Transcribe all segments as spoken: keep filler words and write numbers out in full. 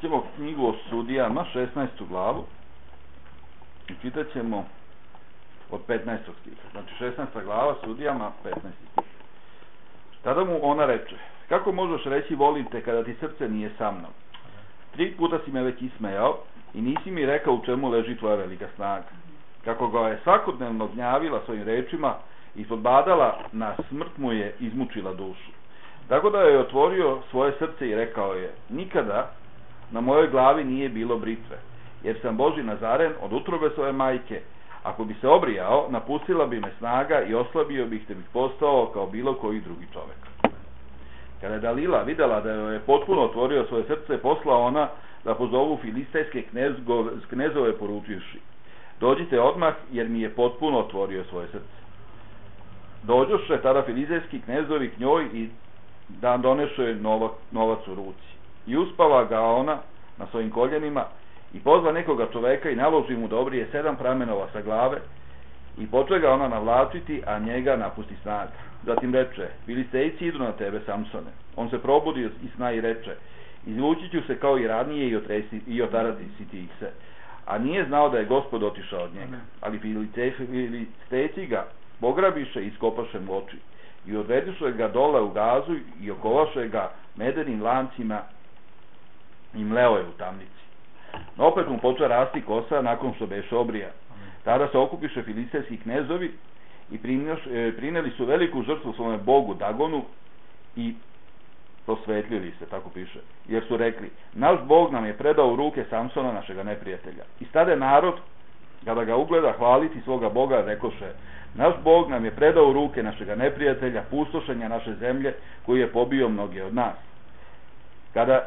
Ćemo knjigu o sudijama, šesnaestu glavu, i čitat ćemo od petnaestog stiha. Znači šesnaesta glava, sudijama, petnaesti stih. Tada mu ona reče: kako možeš reći volim te kada ti srce nije sa mnom? Tri puta si me već ismejao i nisi mi rekao u čemu leži tvoja velika snaga. Kako ga je svakodnevno gnjavila svojim rečima i podbadala na smrt, mu je izmučila dušu. Tako da je otvorio svoje srce i rekao je: nikada na mojoj glavi nije bilo britve, jer sam Božji Nazaren od utrobe svoje majke. Ako bi se obrijao, napustila bi me snaga i oslabio bih, te bih postao kao bilo koji drugi čovjek. Kada je Dalila vidjela da joj je potpuno otvorio svoje srce, posla ona da pozovu filistejske knezove poručivši: dođite odmah, jer mi je potpuno otvorio svoje srce. Dođoše tada filistejski knezovi k njoj i da doneše novac u ruci. I uspava ga ona na svojim koljenima i pozva nekoga čoveka i naloži mu da obrije sedam pramenova sa glave i poče ga ona navlačiti, a njega napusti snaga. Zatim reče: filistejci idu na tebe, Samsone. On se probudi iz sna i reče: izvući ću se kao i ranije i, otresi, i otarati si ti ih se. A nije znao da je Gospod otišao od njega. Ali filistejci ga pograbiše i iskopaše mu oči i odvediše ga dole u Gazu i okovaše ga medenim lancima i mleo je u tamnici. No opet mu počeo rasti kosa nakon što beše obrija. Tada se okupiše filistejski knezovi i prineli su veliku žrtvu svome bogu Dagonu i prosvetljili se, tako piše, jer su rekli: naš Bog nam je predao u ruke Samsona, našega neprijatelja. I stade narod, kada ga ugleda hvaliti svoga Boga, rekoše: naš Bog nam je predao u ruke našega neprijatelja, pustošenja naše zemlje, koji je pobio mnoge od nas. Kada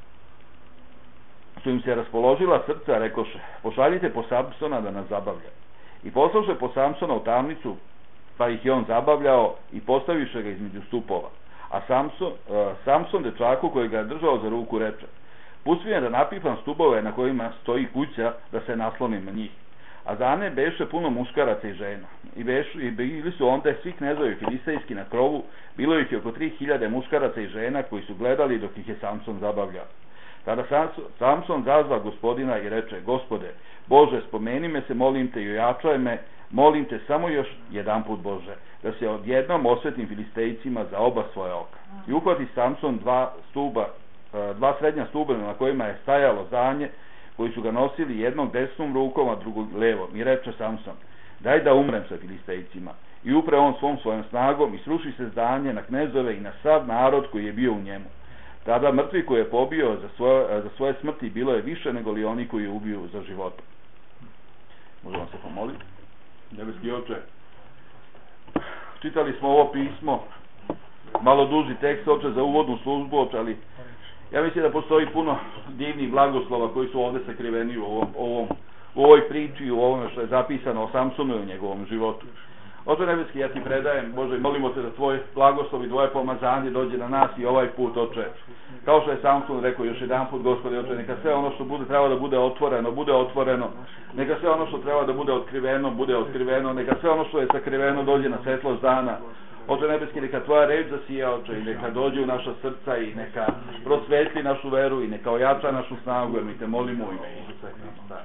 su im se raspoložila srca, rekoše: pošaljite po Samsona da nas zabavlja. I poslaše po Samsona u tamnicu, pa ih je on zabavljao i postaviše ga između stupova. A Samson, uh, Samson dečaku koji ga je držao za ruku reče: pusti me da napipam stubove na kojima stoji kuća, da se naslonim na njih. A za ne beše puno muškaraca i žena. I, beš, i bili su onda svi knezovi filistejski na krovu, bilo ih je oko tri hiljade muškaraca i žena koji su gledali dok ih je Samson zabavljao. Tada Samson, Samson zazva Gospodina i reče: Gospode, Bože, spomeni me se, molim te, i ojačaj me, molim te samo još jedan put, Bože, da se odjednom osvetim filistejcima za oba svoja oka. I uhvati Samson dva stuba, dva srednja stuba na kojima je stajalo zanje, koji su ga nosili jednog desnom rukom, a drugog levom. I reče Samson: daj da umrem sa filistejcima. I upre on svom svojom snagom i sruši se zdanje na knezove i na sav narod koji je bio u njemu. Tada mrtvi koji je pobio za svoje, za svoje smrti bilo je više nego li oni koji je ubiju za života. Možemo se pomoliti? Nebeski Oče, čitali smo ovo pismo, malo duži tekst, Oče, za uvodnu službu, Oče, ali ja mislim da postoji puno divnih blagoslova koji su ovdje sakriveni u ovom, ovom, u ovoj priči i u ovome što je zapisano o Samsonu i u njegovom životu. Oče nebeski, ja ti predajem, Bože, molimo te da tvoj blagoslov i tvoje pomazanje dođe na nas i ovaj put, Oče. Kao što je Samson rekao još jedan put, Gospode, Oče, neka sve ono što bude treba da bude otvoreno, bude otvoreno. Neka sve ono što treba da bude otkriveno, bude otkriveno. Neka sve ono što je sakriveno dođe na svetlost dana. Oče nebeski, neka tvoja reč zasija, Oče, i neka dođe u naša srca i neka prosvetli našu veru i neka ojača našu snagu, jer mi te molimo u ime Isusa Hrista.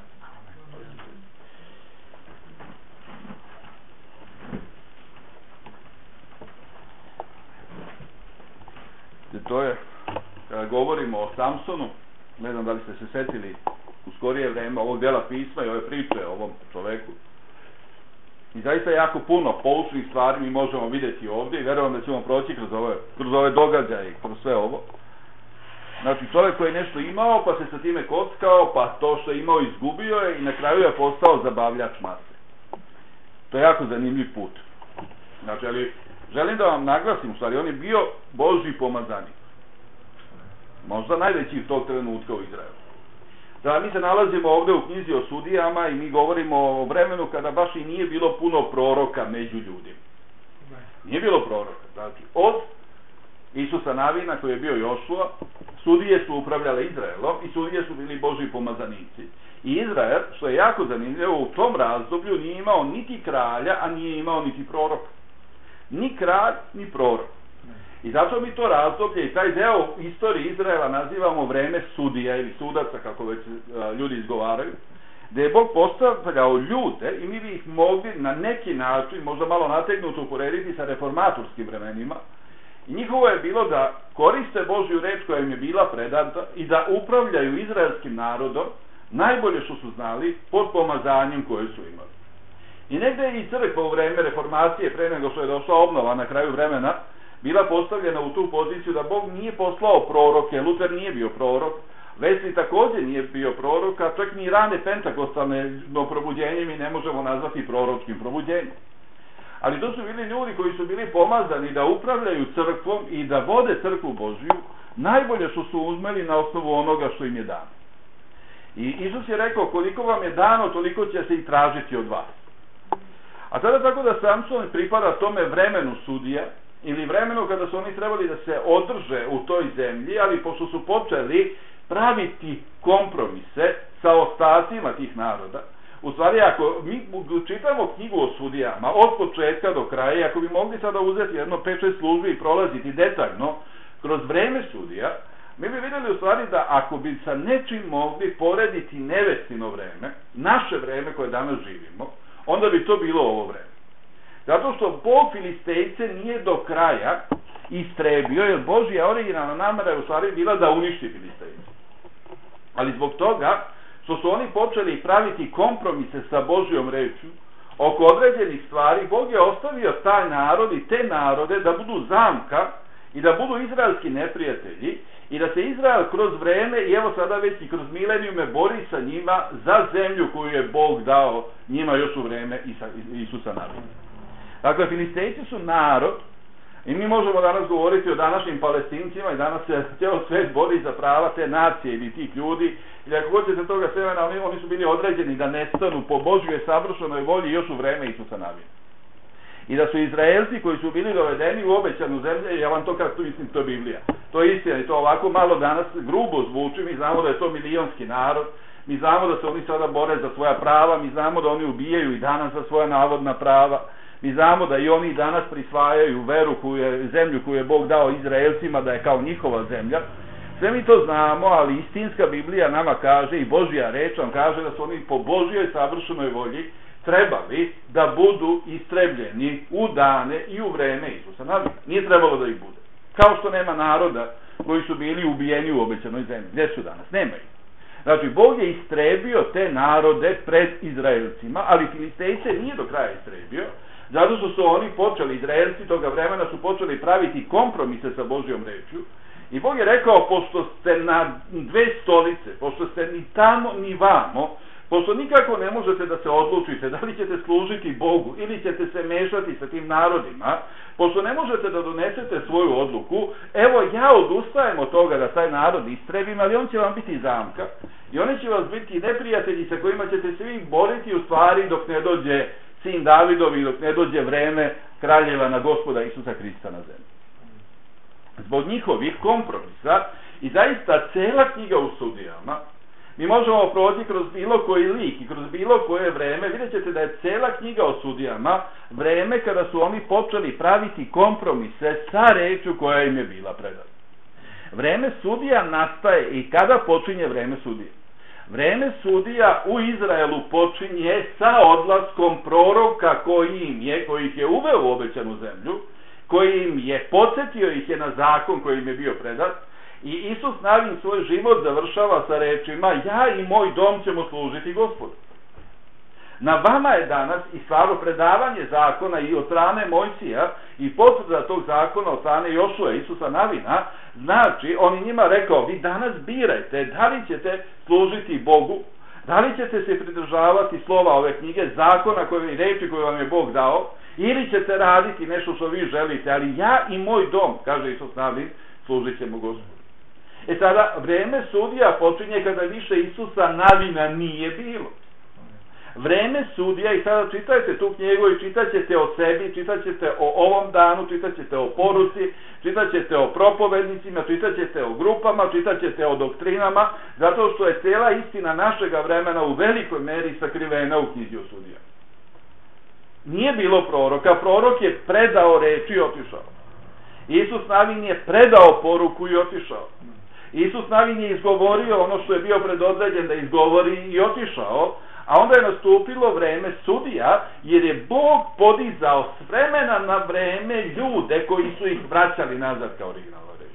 To je, kada govorimo o Samsonu, ne znam da li ste se setili u skorije vreme ovog dela pisma i ove priče o ovom čoveku. I zaista jako puno poučnih stvari mi možemo vidjeti ovdje i verujem da ćemo proći kroz ove, kroz ove događaje i kroz sve ovo. Znači, čovjek koji je nešto imao, pa se sa time kockao, pa to što je imao izgubio je i na kraju je postao zabavljač mase. To je jako zanimljiv put. Znači, ali želim da vam naglasim, u stvari, on je bio Božji pomazanik. Možda najveći u tog trenutka u Izraelu. Da, mi se nalazimo ovdje u knjizi o sudijama i mi govorimo o vremenu kada baš i nije bilo puno proroka među ljudima. Nije bilo proroka. Znači, od Isusa Navina, koji je bio Jošua, sudije su upravljale Izraelom i sudije su bili Božji pomazanici. I Izrael, što je jako zanimljivo, u tom razdoblju nije imao niti kralja, a nije imao niti proroka. Ni kralj, ni prorok. I zato mi to razdoblje i taj deo istorije Izraela nazivamo vreme sudija ili sudaca, kako već ljudi izgovaraju, gdje je Bog postavljao ljude i mi bi ih mogli na neki način, možda malo nategnuto, uporediti sa reformatorskim vremenima. I njihovo je bilo da koriste Božju reč koja im je bila predata i da upravljaju izraelskim narodom najbolje što su znali pod pomazanjem koje su imali. I negdje je i crkva u vreme reformacije, pre nego što je došla obnova na kraju vremena, bila postavljena u tu poziciju da Bog nije poslao proroke, Luter nije bio prorok, Wesley također nije bio prorok, a čak ni rane pentakostalne probuđenje mi ne možemo nazvati proročkim probuđenjem. Ali to su bili ljudi koji su bili pomazani da upravljaju crkvom i da vode crkvu Božju najbolje što su uzmeli na osnovu onoga što im je dano. I Isus je rekao, koliko vam je dano, toliko će se i tražiti od vas. A tada tako da Samson pripada tome vremenu sudija, ili vremenu kada su oni trebali da se održe u toj zemlji, ali pošto su počeli praviti kompromise sa ostacima tih naroda. U stvari, ako mi čitamo knjigu o sudijama od početka do kraja, ako bi mogli sada uzeti jedno pet šest službi i prolaziti detaljno kroz vreme sudija, mi bi vidjeli u stvari da ako bi sa nečim mogli porediti nevestino vreme, naše vreme koje danas živimo, onda bi to bilo ovo vreme. Zato što Bog Filistejce nije do kraja istrebio, jer Božja originalna namera je u stvari bila da uništi Filistejce. Ali zbog toga što su oni počeli praviti kompromise sa Božjom rečju oko određenih stvari, Bog je ostavio taj narod i te narode da budu zamka i da budu izraelski neprijatelji i da se Izrael kroz vreme i evo sada već i kroz milenijume bori sa njima za zemlju koju je Bog dao njima još u vreme Isusa Navina. Dakle, Filistejci su narod i mi možemo danas govoriti o današnjim Palestincima i danas se cijelo svet bori za prava te nacije ili tih ljudi. Ili ako hoćete toga svemena, oni, oni su bili određeni da nestanu po Božjoj savršenoj volji još u vreme Isusa Navina. I da su Izraelci koji su bili dovedeni u obećanu zemlju, ja vam to kako mislim, to je Biblija. To je istina i to ovako malo danas grubo zvuči, mi znamo da je to milionski narod, mi znamo da se oni sada bore za svoja prava, mi znamo da oni ubijaju i danas za svoja navodna prava, mi znamo da i oni danas prisvajaju veru koju je, zemlju koju je Bog dao Izraelcima da je kao njihova zemlja. Sve mi to znamo, ali istinska Biblija nama kaže i Božja reč nam kaže da su oni po Božjoj savršenoj volji trebali da budu istrebljeni u dane i u vreme Isusa Navina. Nije trebalo da ih bude. Kao što nema naroda koji su bili ubijeni u obećanoj zemlji. Gdje su danas? Nema ih. Znači, Bog je istrebio te narode pred Izraelcima, ali Filistejce nije do kraja istrebio, zato što su oni počeli, Izraelci toga vremena su počeli praviti kompromise sa Božjom rečju. I Bog je rekao, pošto ste na dve stolice, pošto ste ni tamo ni vamo, pošto nikako ne možete da se odlučite da li ćete služiti Bogu ili ćete se mešati sa tim narodima, pošto ne možete da donesete svoju odluku, evo ja odustajem od toga da taj narod istrebim, ali on će vam biti zamka i oni će vas biti neprijatelji sa kojima ćete se vi boriti u stvari dok ne dođe sin Davidovi, dok ne dođe vreme kraljeva na Gospoda Isusa Hrista na zemlji. Zbog njihovih kompromisa i zaista cela knjiga u Sudijama, mi možemo proći kroz bilo koji lik i kroz bilo koje vreme, vidjet ćete da je cela knjiga o Sudijama vreme kada su oni počeli praviti kompromise sa rečju koja im je bila predata. Vreme sudija nastaje i kada počinje vreme sudija? Vreme sudija u Izraelu počinje sa odlaskom proroka koji im je, koji ih je uveo u obećanu zemlju, koji im je podsjetio ih je na zakon koji im je bio predat. I Isus Navin svoj život završava sa rečima, ja i moj dom ćemo služiti Gospodu. Na vama je danas i stvarno predavanje zakona i od strane Mojsija i potvrda tog zakona od strane Jošua Isusa Navina, znači on je njima rekao, vi danas birajte da li ćete služiti Bogu, da li ćete se pridržavati slova ove knjige, zakona koje i reči koje vam je Bog dao, ili ćete raditi nešto što vi želite, ali ja i moj dom, kaže Isus Navin, služit ćemo Gospodu. E sada, vreme sudija počinje kada više Isusa Navina nije bilo. Vreme sudija, i sada čitajte tu knjigu i čitat ćete o sebi, čitat ćete o ovom danu, čitat ćete o poruci, čitat ćete o propovednicima, čitat ćete o grupama, čitat ćete o doktrinama, zato što je cijela istina našega vremena u velikoj meri sakrivena u knjizi o sudija. Nije bilo proroka, prorok je predao reči i otišao. Isus Navin je predao poruku i otišao. Isus Navin je izgovorio ono što je bio predodređen da izgovori i otišao, a onda je nastupilo vreme sudija, jer je Bog podizao s vremena na vreme ljude koji su ih vraćali nazad kao originalna reč.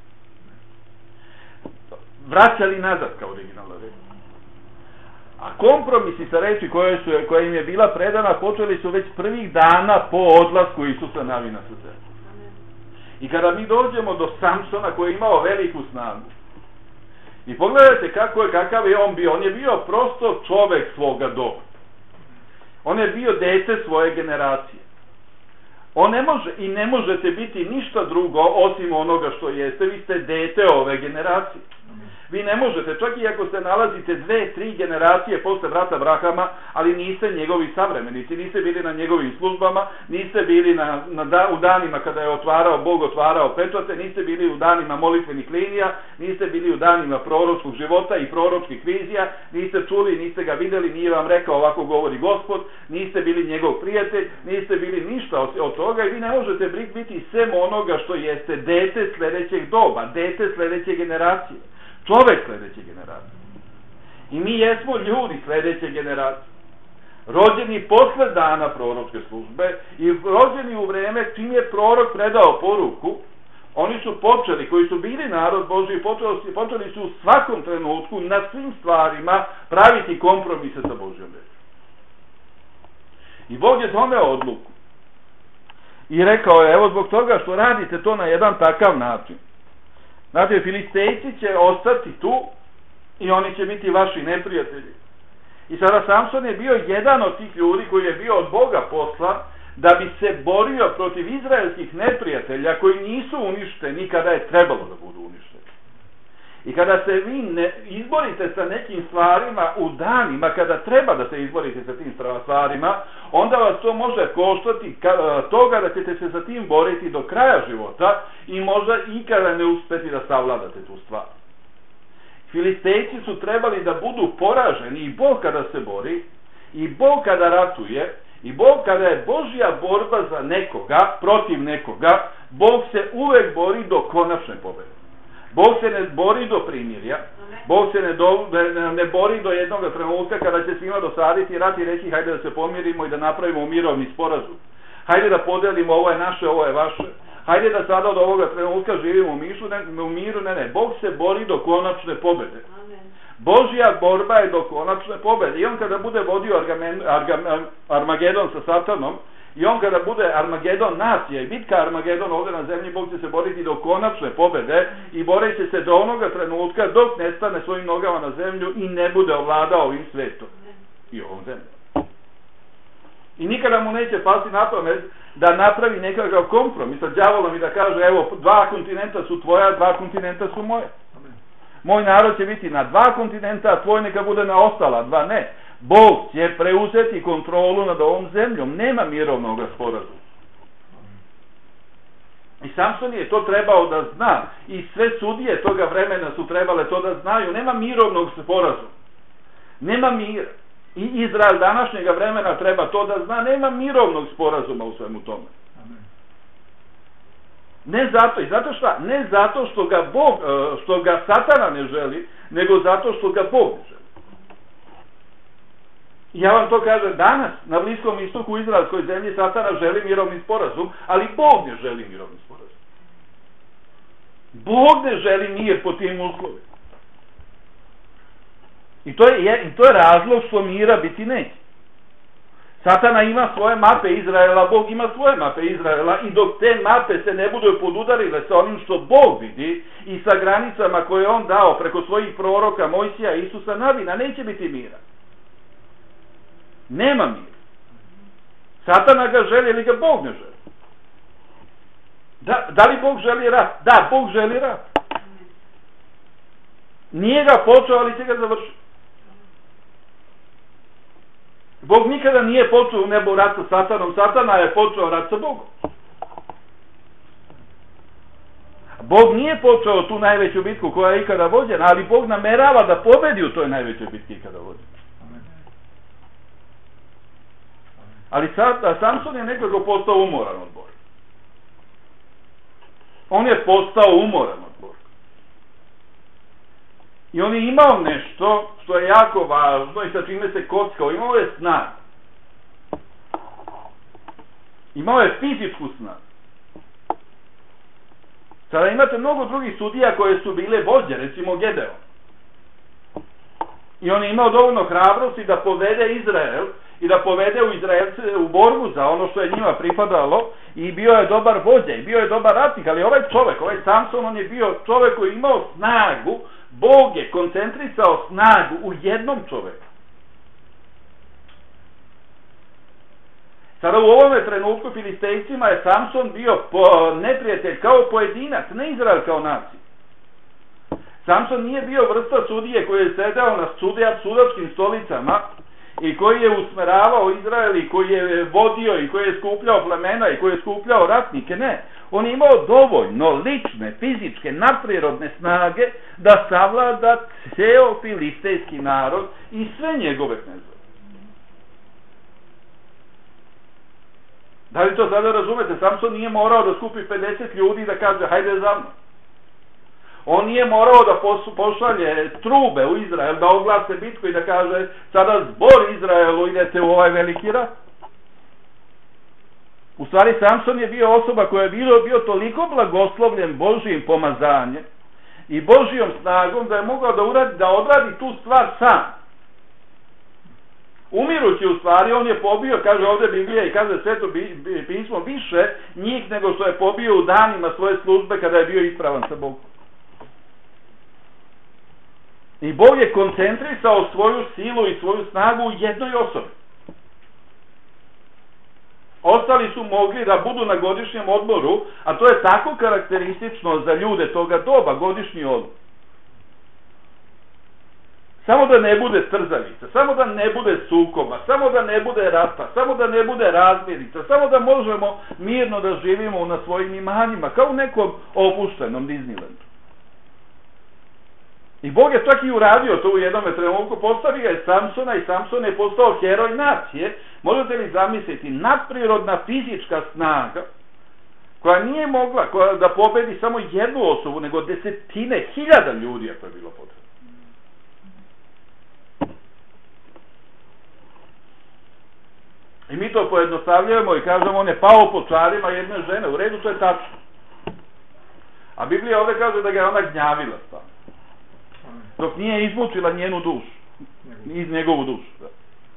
Vraćali nazad kao originalna reč. A kompromisi sa reči koje, su, koja im je bila predana počeli su već prvih dana po odlasku Isusa Navina sa zemlje. I kada mi dođemo do Samsona koji je imao veliku snagu, i pogledajte kako je, kakav je on bio. On je bio prosto čovek svoga doba. On je bio dete svoje generacije. On ne može i ne možete biti ništa drugo osim onoga što jeste. Vi ste dete ove generacije. Vi ne možete, čak i ako se nalazite dve, tri generacije posle brata Abrahama, ali niste njegovi savremenici, niste bili na njegovim službama, niste bili na, na da, u danima kada je otvarao, Bog otvarao pečate, niste bili u danima molitvenih linija, niste bili u danima proročkog života i proročkih vizija, niste čuli, niste ga videli, nije vam rekao ovako govori Gospod, niste bili njegov prijatelj, niste bili ništa od, od toga i vi ne možete biti sem onoga što jeste dete sledećeg doba, dete sledeće generacije. Čovek sledeće generacije. I mi jesmo ljudi sledeće generacije. Rođeni posle dana proročke službe i rođeni u vreme čim je prorok predao poruku, oni su počeli, koji su bili narod Božji, počeli, počeli su u svakom trenutku na svim stvarima praviti kompromise sa Božjom rečju. I Bog je doneo odluku. I rekao je, evo zbog toga što radite to na jedan takav način. Znate, Filistejci će ostati tu i oni će biti vaši neprijatelji. I sada Samson je bio jedan od tih ljudi koji je bio od Boga poslan da bi se borio protiv izraelskih neprijatelja koji nisu uništeni kada je trebalo da budu uništeni. I kada se vi ne izborite sa nekim stvarima u danima kada treba da se izborite sa tim stvarima, onda vas to može koštati toga da ćete se sa tim boriti do kraja života i možda ikada ne uspeti da savladate tu stvar. Filistejci su trebali da budu poraženi i Bog kada se bori, i Bog kada ratuje, i Bog kada je Božja borba za nekoga, protiv nekoga, Bog se uvek bori do konačne pobede. Bog se ne bori do primirja, Bog se ne, do, ne, ne bori do jednog trenutka kada će svima dosaditi rat i reći hajde da se pomirimo i da napravimo mirovni sporazum. Hajde da podelimo ovo je naše, ovo je vaše. Hajde da sada od ovoga trenutka živimo u, mišu, ne, u miru, ne, ne. Bog se bori do konačne pobede. Božja borba je do konačne pobede. I on kada bude vodio Argamen, Argamen, Armagedon sa Satanom, i on kada bude Armagedon nacija i bitka Armagedon ovdje na zemlji, Bog će se boriti do konačne pobede i borit će se do onoga trenutka dok ne stane svojim nogama na zemlju i ne bude ovladao ovim svetom i ovom zemljom. I nikada mu neće pasti na pamet da napravi nekakav kompromis sa đavolom i da kaže evo dva kontinenta su tvoja, dva kontinenta su moje. Moj narod će biti na dva kontinenta, a tvoj neka bude na ostala dva, ne. Bog će preuzeti kontrolu nad ovom zemljom. Nema mirovnog sporazuma. I Samson je to trebao da zna. I sve sudije toga vremena su trebale to da znaju. Nema mirovnog sporazuma. Nema mira. I Izrael današnjega vremena treba to da zna. Nema mirovnog sporazuma u svemu tome. Ne zato. I zato šta? Ne zato što ga Bog, što ga Satana ne želi, nego zato što ga Bog ne želi. Ja vam to kažem, danas na Bliskom istoku u izraelskoj zemlji Satana želi mirovni sporazum, ali Bog ne želi mirovni sporazum. Bog ne želi mir po tim uslovima. I to je, i to je razlog što mira biti neće. Satana ima svoje mape Izraela, Bog ima svoje mape Izraela i dok te mape se ne budu podudarile sa onim što Bog vidi i sa granicama koje on dao preko svojih proroka Mojsija i Isusa Navina, neće biti mira. Nema mira. Satana ga želi ili ga Bog ne želi. Da, da li Bog želi rat? Da, Bog želi rat. Nije ga počeo, ali će ga završiti. Bog nikada nije počeo u nebu rat sa Satanom. Satana je počeo rat sa Bogom. Bog nije počeo tu najveću bitku koja je ikada vođena, ali Bog namerava da pobedi u toj najvećoj bitki ikada vođena. Ali sad, Samson je nekako postao umoran od borbe. On je postao umoran od borbe. I on je imao nešto što je jako važno i sa čime se kockao. Imao je snag. Imao je fizičku snagu. Sada imate mnogo drugih sudija koje su bile vođe, recimo Gedeon. I on je imao dovoljno hrabrosti da povede Izrael i da povede u Izraelce u borbu za ono što je njima pripadalo i bio je dobar vođa i bio je dobar ratnik, ali ovaj čovjek, ovaj Samson, on je bio čovjek koji je imao snagu, Bog je koncentrisao snagu u jednom čovjeku. Sada u ovome trenutku Filistejcima je Samson bio po neprijatelj kao pojedinac, ne Izrael kao nacija. Samson nije bio vrsta sudije koji je sedao na sudačkim stolicama i koji je usmeravao Izrael i koji je vodio i koji je skupljao plemena i koji je skupljao ratnike. Ne, on je imao dovoljno lične, fizičke, nadprirodne snage da savlada ceo filistejski narod i sve njegove knezove. Da li to sada razumete? Samson nije morao da skupi pedeset ljudi i da kaže hajde za mnom. On nije morao da pošalje trube u Izrael, da oglase bitku i da kaže sada zbor Izraelu, idete u ovaj veliki rat. U stvari Samson je bio osoba koja je bio, bio toliko blagoslovljen Božijim pomazanjem i Božijom snagom da je mogao da, uradi, da odradi tu stvar sam. Umirući u stvari, on je pobio, kaže ovdje Biblija i kaže Sveto pismo, više njih nego što je pobio u danima svoje službe kada je bio ispravan sa Bogom. I Bog je koncentrisao svoju silu i svoju snagu u jednoj osobi. Ostali su mogli da budu na godišnjem odmoru, a to je tako karakteristično za ljude toga doba, godišnji odmor. Samo da ne bude trzavica, samo da ne bude sukoba, samo da ne bude rata, samo da ne bude razmirica, samo da možemo mirno da živimo na svojim imanjima, kao u nekom opuštenom Disneylandu. I Bog je čak i uradio to u jednom trenutku, postavio je Samsona i Samson je postao heroj nacije. Možete li zamisliti, nadprirodna fizička snaga koja nije mogla koja da pobedi samo jednu osobu, nego desetine, hiljada ljudi ako je bilo potrebno. I mi to pojednostavljujemo i kažemo on je pao po čarima jedne žene. U redu, to je tačno. A Biblija ovdje kaže da ga je ona gnjavila stavno. Dok nije izmučila njenu dušu. Iz njegovu dušu. Da.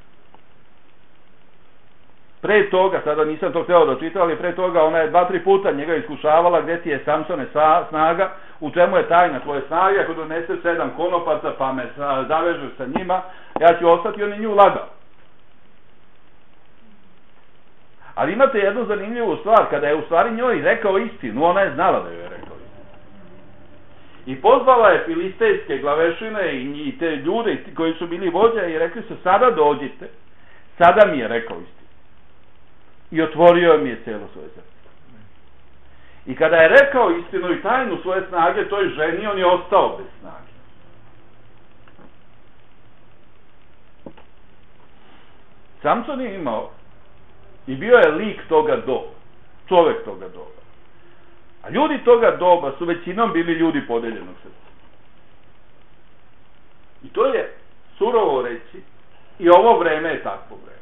Pre toga, sada nisam to htio da čitam, ali pre toga ona je dva, tri puta njega iskušavala gdje ti je Samsone snaga, u čemu je tajna tvoje snage, ako donese sedam konopaca pa me zavežeš sa njima, ja ću ostati, on je nju lagao. Ali imate jednu zanimljivu stvar, kada je u stvari njoj rekao istinu, ona je znala da joj je rekao istinu. I pozvala je filistejske glavešine i te ljude koji su bili vođe i rekli su sada dođite, sada mi je rekao istinu. I otvorio mi je cijelo svoje srce. I kada je rekao istinu i tajnu svoje snage toj ženi, on je ostao bez snage. Samson je imao i bio je lik toga doba, čovjek toga doba. A ljudi toga doba su većinom bili ljudi podeljenog srca. I to je surovo reći i ovo vreme je takvo vreme.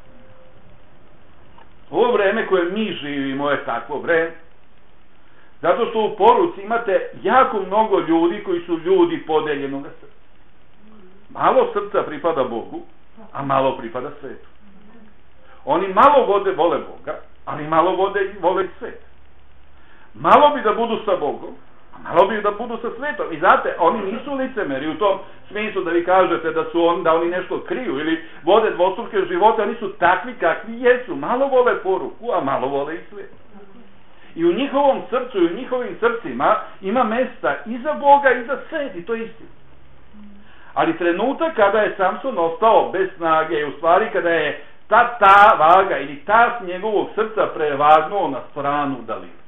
Ovo vreme koje mi živimo je takvo vreme. Zato što u poruci imate jako mnogo ljudi koji su ljudi podeljenog srca. Malo srca pripada Bogu, a malo pripada svetu. Oni malo vode, vole Boga, ali malo vode, vole i svet. Malo bi da budu sa Bogom, a malo bi da budu sa svetom. I znate, oni nisu licemeri u tom smislu da vi kažete da su on, da oni nešto kriju ili vode dvostruke živote, oni su takvi kakvi jesu. Malo vole poruku, a malo vole i svet. I u njihovom srcu i u njihovim srcima ima mesta i za Boga i za svet, i to je istina. Ali trenutak kada je Samson ostao bez snage i u stvari kada je ta, ta vaga ili tas njegovog srca prevagnuo na stranu Dalila.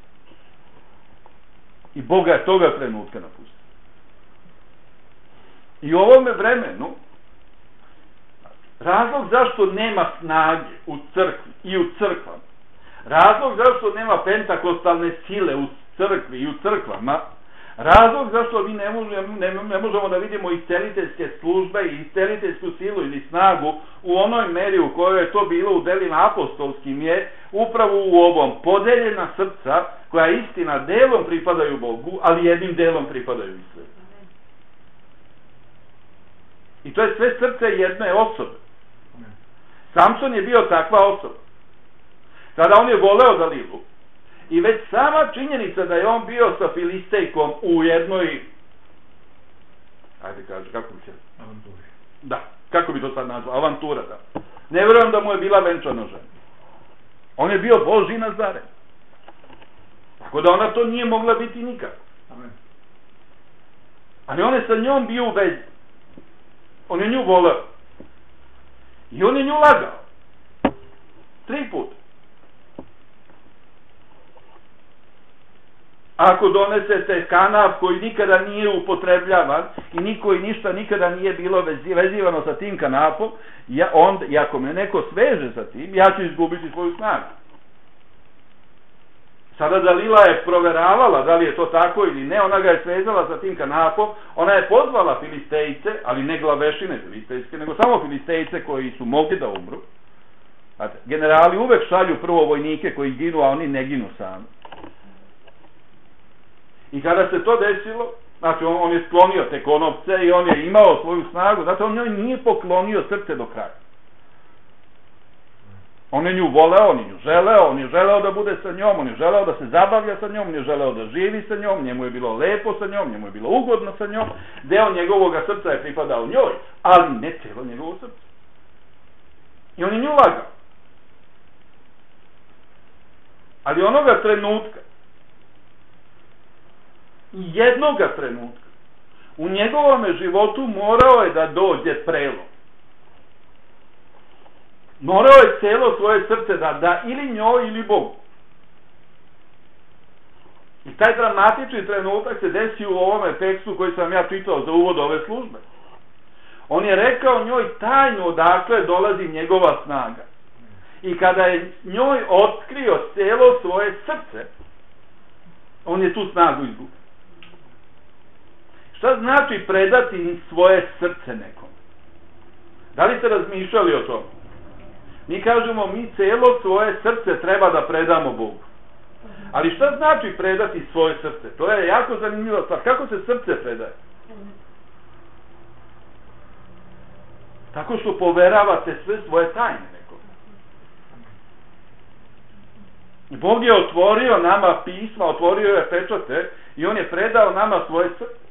I Boga je toga trenutka napustio. I u ovome vremenu razlog zašto nema snage u crkvi i u crkvama, razlog zašto nema pentakostalne sile u crkvi i u crkvama, razlog zašto mi ne možemo, ne, ne možemo da vidimo isceliteljske službe i isceliteljsku silu ili snagu u onoj meri u kojoj je to bilo u delima apostolskim je upravo u ovom podeljena srca koja istina delom pripadaju Bogu, ali jednim delom pripadaju i sve. I to je sve srce jedne osobe. Samson je bio takva osoba. Sada on je voleo Dalilu i već sama činjenica da je on bio sa Filistejkom u jednoj, ajde kaže, kako bi se... Avanturi. Da, kako bi to sad nazvao? Avantura, da. Ne vjerujem da mu je bila venčana žena. On je bio Božji Nazaren. Tako da ona to nije mogla biti nikako. Amen. Ali on je sa njom bio u vezi. On je nju voleo. I on je nju lagao. Tri puta. Ako donesete kanap koji nikada nije upotrebljavan i niko i ništa nikada nije bilo vezivano sa tim kanapom, ja, onda, i ako me neko sveže sa tim, ja ću izgubiti svoju snagu. Sada Dalila je proveravala da li je to tako ili ne, ona ga je svezala sa tim kanapom, ona je pozvala Filistejce, ali ne glavešine filistejske, nego samo Filistejce koji su mogli da umru. Znate, generali uvek šalju prvo vojnike koji ginu, a oni ne ginu sami. I kada se to desilo, znači on, on je sklonio te konopce i on je imao svoju snagu, zato on njoj nije poklonio srce do kraja. On je nju voleo, on je nju želeo, on je želeo da bude sa njom, on je želeo da se zabavlja sa njom, on je želeo da živi sa njom, njemu je bilo lepo sa njom, njemu je bilo ugodno sa njom, deo njegovog srca je pripadao njoj, ali ne cijelo njegovo srce. I on je nju lagao. Ali onoga trenutka, jednoga trenutka, u njegovome životu morao je da dođe prelom. Morao je celo svoje srce da da ili njoj ili Bogu. I taj dramatični trenutak se desi u ovome tekstu koji sam ja čitao za uvod ove službe. On je rekao njoj tajnu odakle dolazi njegova snaga. I kada je njoj otkrio celo svoje srce, on je tu snagu izgubio. Šta znači predati svoje srce nekom? Da li ste razmišljali o tome? Mi kažemo, mi celo svoje srce treba da predamo Bogu. Ali šta znači predati svoje srce? To je jako zanimljivo stvar. Kako se srce predaje? Tako što poveravate sve svoje tajne nekom. Bog je otvorio nama pisma, otvorio je pečate i on je predao nama svoje srce.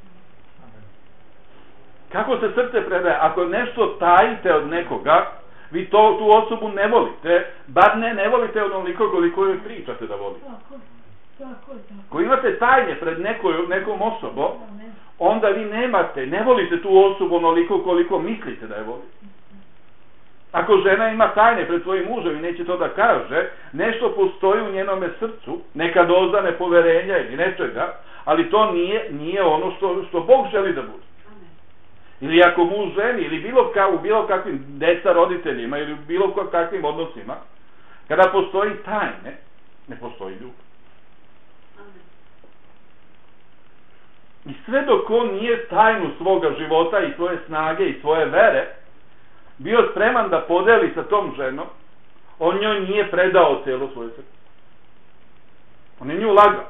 Kako se srce predaje? Ako nešto tajite od nekoga, vi to, tu osobu ne volite, bar ne, ne volite onoliko koliko joj pričate da volite. Ako imate tajne pred nekoj, nekom osobom, onda vi nemate, ne volite tu osobu onoliko koliko mislite da je volite. Ako žena ima tajne pred svojim mužem i neće to da kaže, nešto postoji u njenome srcu, neka doza nepoverenja ili nečega, ali to nije, nije ono što, što Bog želi da bude. Ili ako muž ženi, ili bilo ka, u bilo kakvim deca roditeljima, ili u bilo kakvim odnosima, kada postoji tajne, ne postoji ljubav. I sve dok on nije tajnu svoga života i svoje snage i svoje vere bio spreman da podeli sa tom ženom, on njoj nije predao celo svoje srce. On je nju lagao.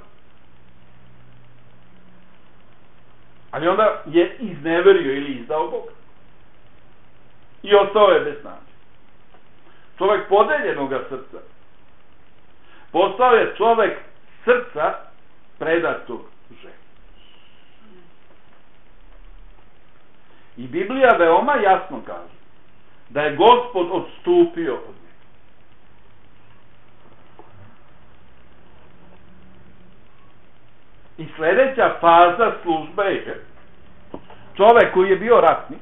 Ali onda je izneverio ili izdao Boga. I ostao je bez snage. Čovek podeljenoga srca postao je čovek srca predatog ženi. I Biblija veoma jasno kaže da je Gospod odstupio od njega. I sljedeća faza službe je čovek koji je bio ratnik,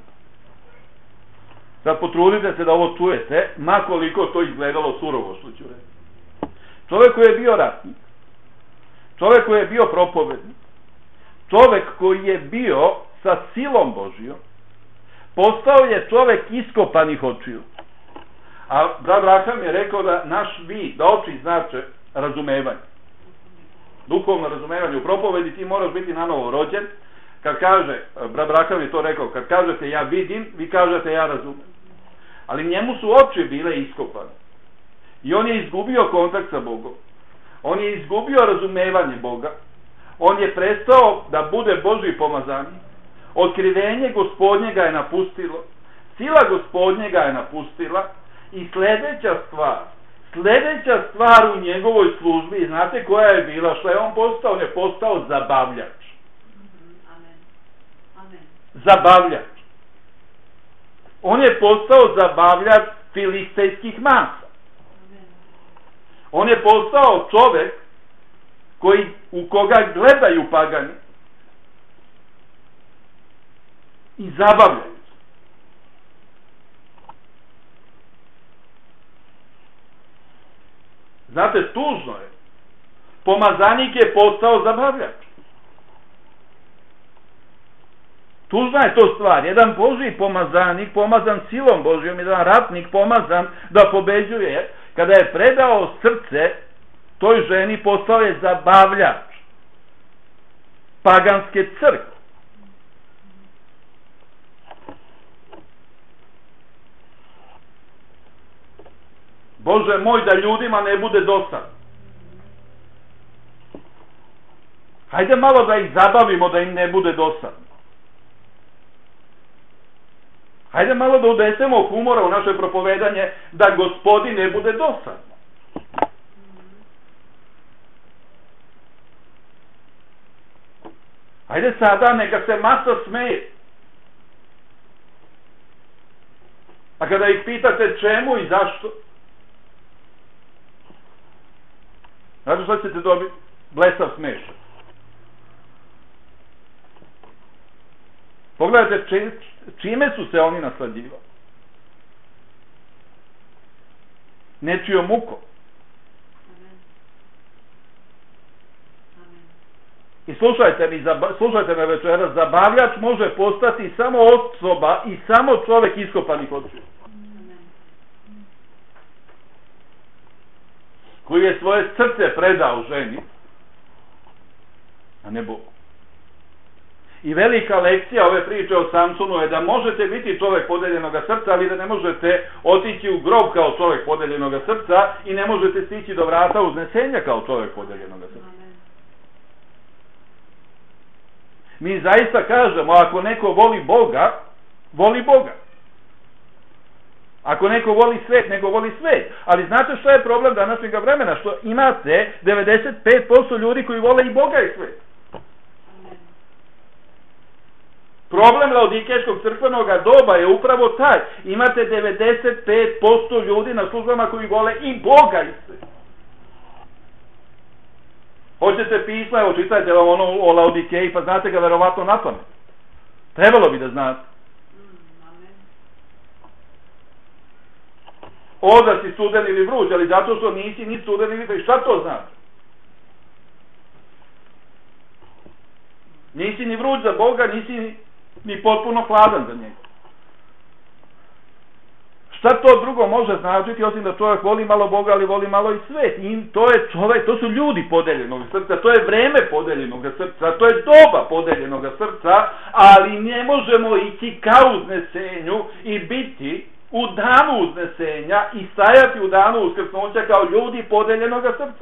sad potrudite se da ovo čujete, makoliko to izgledalo surovo što ću reći. Čovek koji je bio ratnik, čovek koji je bio propovednik, čovek koji je bio sa silom Božijom, postao je čovek iskopanih očiju. A brat Raham je rekao da naš vid, da oči znače razumevanje. duhovno razumevanje u propovedi, ti moraš biti nanovo rođen. Kad kaže, brat Brakav je to rekao, kad kažete ja vidim, vi kažete ja razumem. Ali njemu su oči bile iskopane. I on je izgubio kontakt sa Bogom. On je izgubio razumevanje Boga. On je prestao da bude Božji pomazanik. Otkrivenje Gospodnje ga je napustilo. Sila Gospodnje ga je napustila. I sljedeća stvar, sljedeća stvar u njegovoj službi, znate koja je bila? Što je on postao? On je postao zabavljač. Amen. Amen. Zabavljač. On je postao zabavljač filistejskih masa. Amen. On je postao čovjek koji, u koga gledaju pagani i zabavljaju se. Znate, tužno je. Pomazanik je postao zabavljač. Tužna je to stvar. Jedan Božji pomazanik, pomazan silom Božjom, jedan ratnik pomazan da pobeđuje, kada je predao srce toj ženi, postao je zabavljač paganske crkve. Bože moj, da ljudima ne bude dosadno. Hajde malo da ih zabavimo, da im ne bude dosadno. Hajde malo da udesemo humora u naše propovedanje, da Gospodi ne bude dosadno. Hajde sada, neka se masa smeje. A kada ih pitate čemu i zašto, znate što ćete dobiti? Blesav smešak. Pogledajte či, čime su se oni naslađivali. Nečijom mukom. I slušajte, mi, slušajte me večeras, zabavljač može postati samo osoba i samo čovjek iskopanih očiju. Koji je svoje srce predao ženi, a ne Bogu. I velika lekcija ove priče o Samsonu je da možete biti čovjek podeljenog srca, ali da ne možete otići u grob kao čovjek podeljenog srca i ne možete stići do vrata uznesenja kao čovjek podeljenog srca. Mi zaista kažemo, ako neko voli Boga, voli Boga. Ako neko voli svet, neko voli svet. Ali znate što je problem današnjeg vremena? Što imate devedeset pet posto ljudi koji vole i Boga i svet. Problem Laodikejskog crkvenog doba je upravo taj. Imate devedeset pet posto ljudi na službama koji vole i Boga i svet. Hoćete pisma, evo čitajte vam ono o Laodikeji, pa znate ga verovatno na pamet. Trebalo bi da znate. O, da si studen ili vruć, ali zato što nisi ni studen ili vruć. Šta to znači? Nisi ni vruć za Boga, nisi ni, ni potpuno hladan za njega. Šta to drugo može značiti, osim da čovjek voli malo Boga, ali voli malo i svet? I to je čovjek, to su ljudi podeljenog srca, to je vreme podeljenog srca, to je doba podeljenog srca, ali ne možemo ići ka uznesenju i biti u danu uznesenja i stajati u danu uskrsnuća kao ljudi podeljenog srca.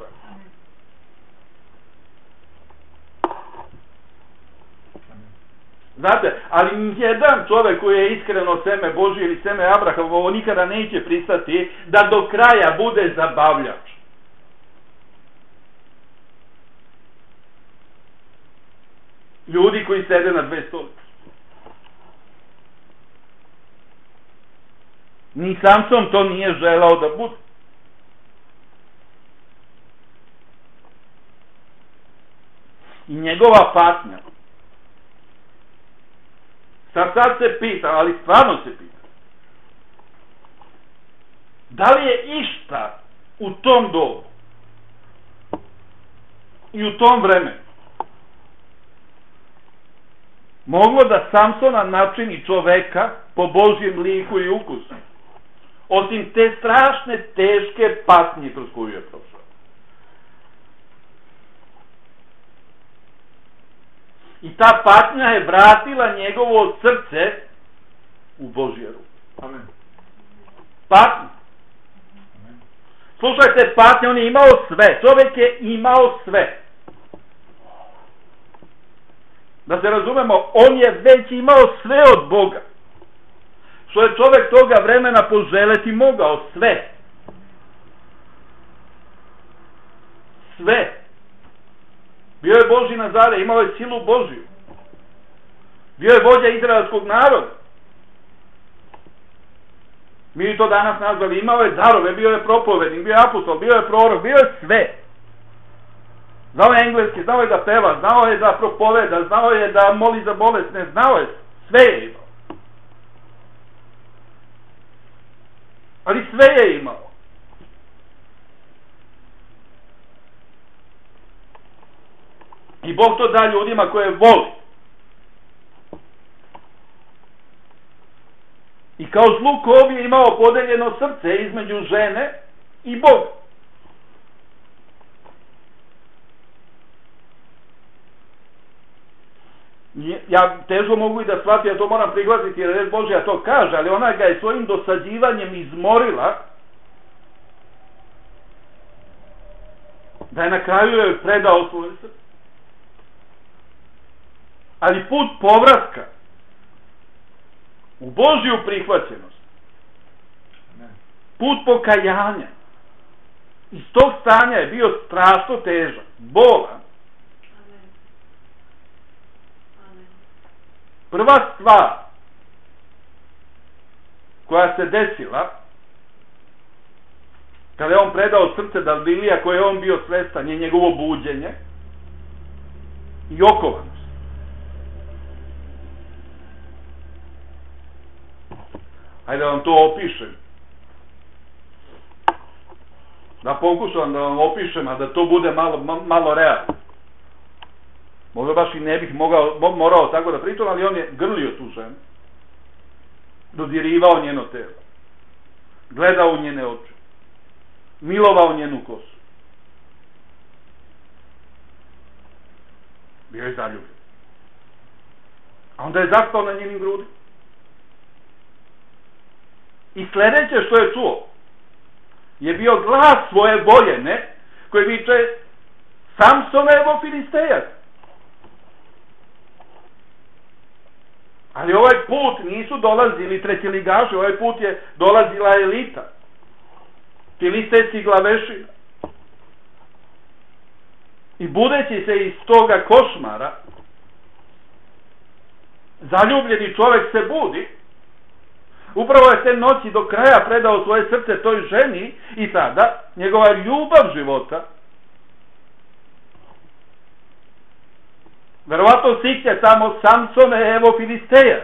Znate, ali jedan čovjek koji je iskreno seme Božje ili seme Abrahamovo nikada neće pristati da do kraja bude zabavljač. Ljudi koji sede na dve stolice. Ni Samson to nije želao da bude. I njegova patnja. Sad, sad se pita, ali stvarno se pita. Da li je išta u tom dobu i u tom vremenu moglo da Samsona načini čoveka po Božjem liku i ukusu, osim te strašne, teške patnje kroz koju je prošao? I ta patnja je vratila njegovo srce u Božje ruke. Amen. Patnja. Slušajte, patnja, on je imao sve. Čovjek je imao sve. Da se razumemo, on je već imao sve od Boga. Što je čovjek toga vremena poželeti mogao. Sve. Sve. Bio je Božji Nazare, imao je silu Božju. Bio je vođa izraelskog naroda. Mi to danas nazvali, imao je darove, bio je propovednik, bio je apostol, bio je prorok, bio je sve. Znao je engleski, znao je da peva, znao je da propoveda, znao je da moli za bolesne, znao je, sve je imao. Ali sve je imao. I Bog to da ljudima koje voli. I kao zlu kov je imao podeljeno srce između žene i Boga. Ja težko mogu i da shvatim, ja to moram prihvatiti jer reč Božja to kaže, ali ona ga je svojim dosađivanjem izmorila da je na kraju joj predao svoje srce. Ali put povratka u Božju prihvaćenost, put pokajanja, iz tog stanja je bio strašno težak, bolan. Prva stvar koja se desila kada je on predao srce Dalilija koje je on bio svestan je njegovo buđenje i okovanost. Hajde da vam to opišem. Da pokušam da vam opišem, a da to bude malo, malo realno. Možda baš i ne bih mogao, morao tako da pričam, ali on je grlio tu ženu. Dodirivao njeno telo. Gledao u njene oči. Milovao njenu kosu. Bio je zaljubljen. A onda je zaspao na njenim grudima. I sljedeće što je čuo je bio glas svoje voljene koji viče Samsone, evo Filistejac. Ali ovaj put nisu dolazili trećeligaši, ovaj put je dolazila elita. Filistejci glaveši. I budeći se iz toga košmara, zaljubljeni čovjek se budi, upravo je te noći do kraja predao svoje srce toj ženi i sada njegova ljubav života, verovatno siće tamo Samsone, evo Filisteja.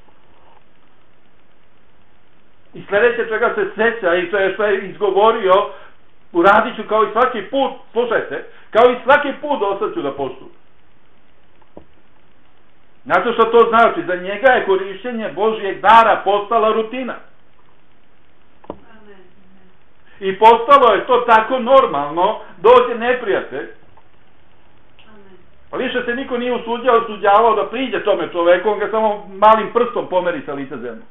I sljedeće čega se sjeća i to je što je izgovorio, uradit ću kao i svaki put, slušajte, kao i svaki put ostati ću da postupim. Znate što to znači? Za njega je korištenje Božijeg dara postala rutina. I postalo je to tako normalno, dođe neprijatelj. Pa više se niko nije usuđao, usuđavao da priđe tome čoveku, on ga samo malim prstom pomeri sa lice zemlje.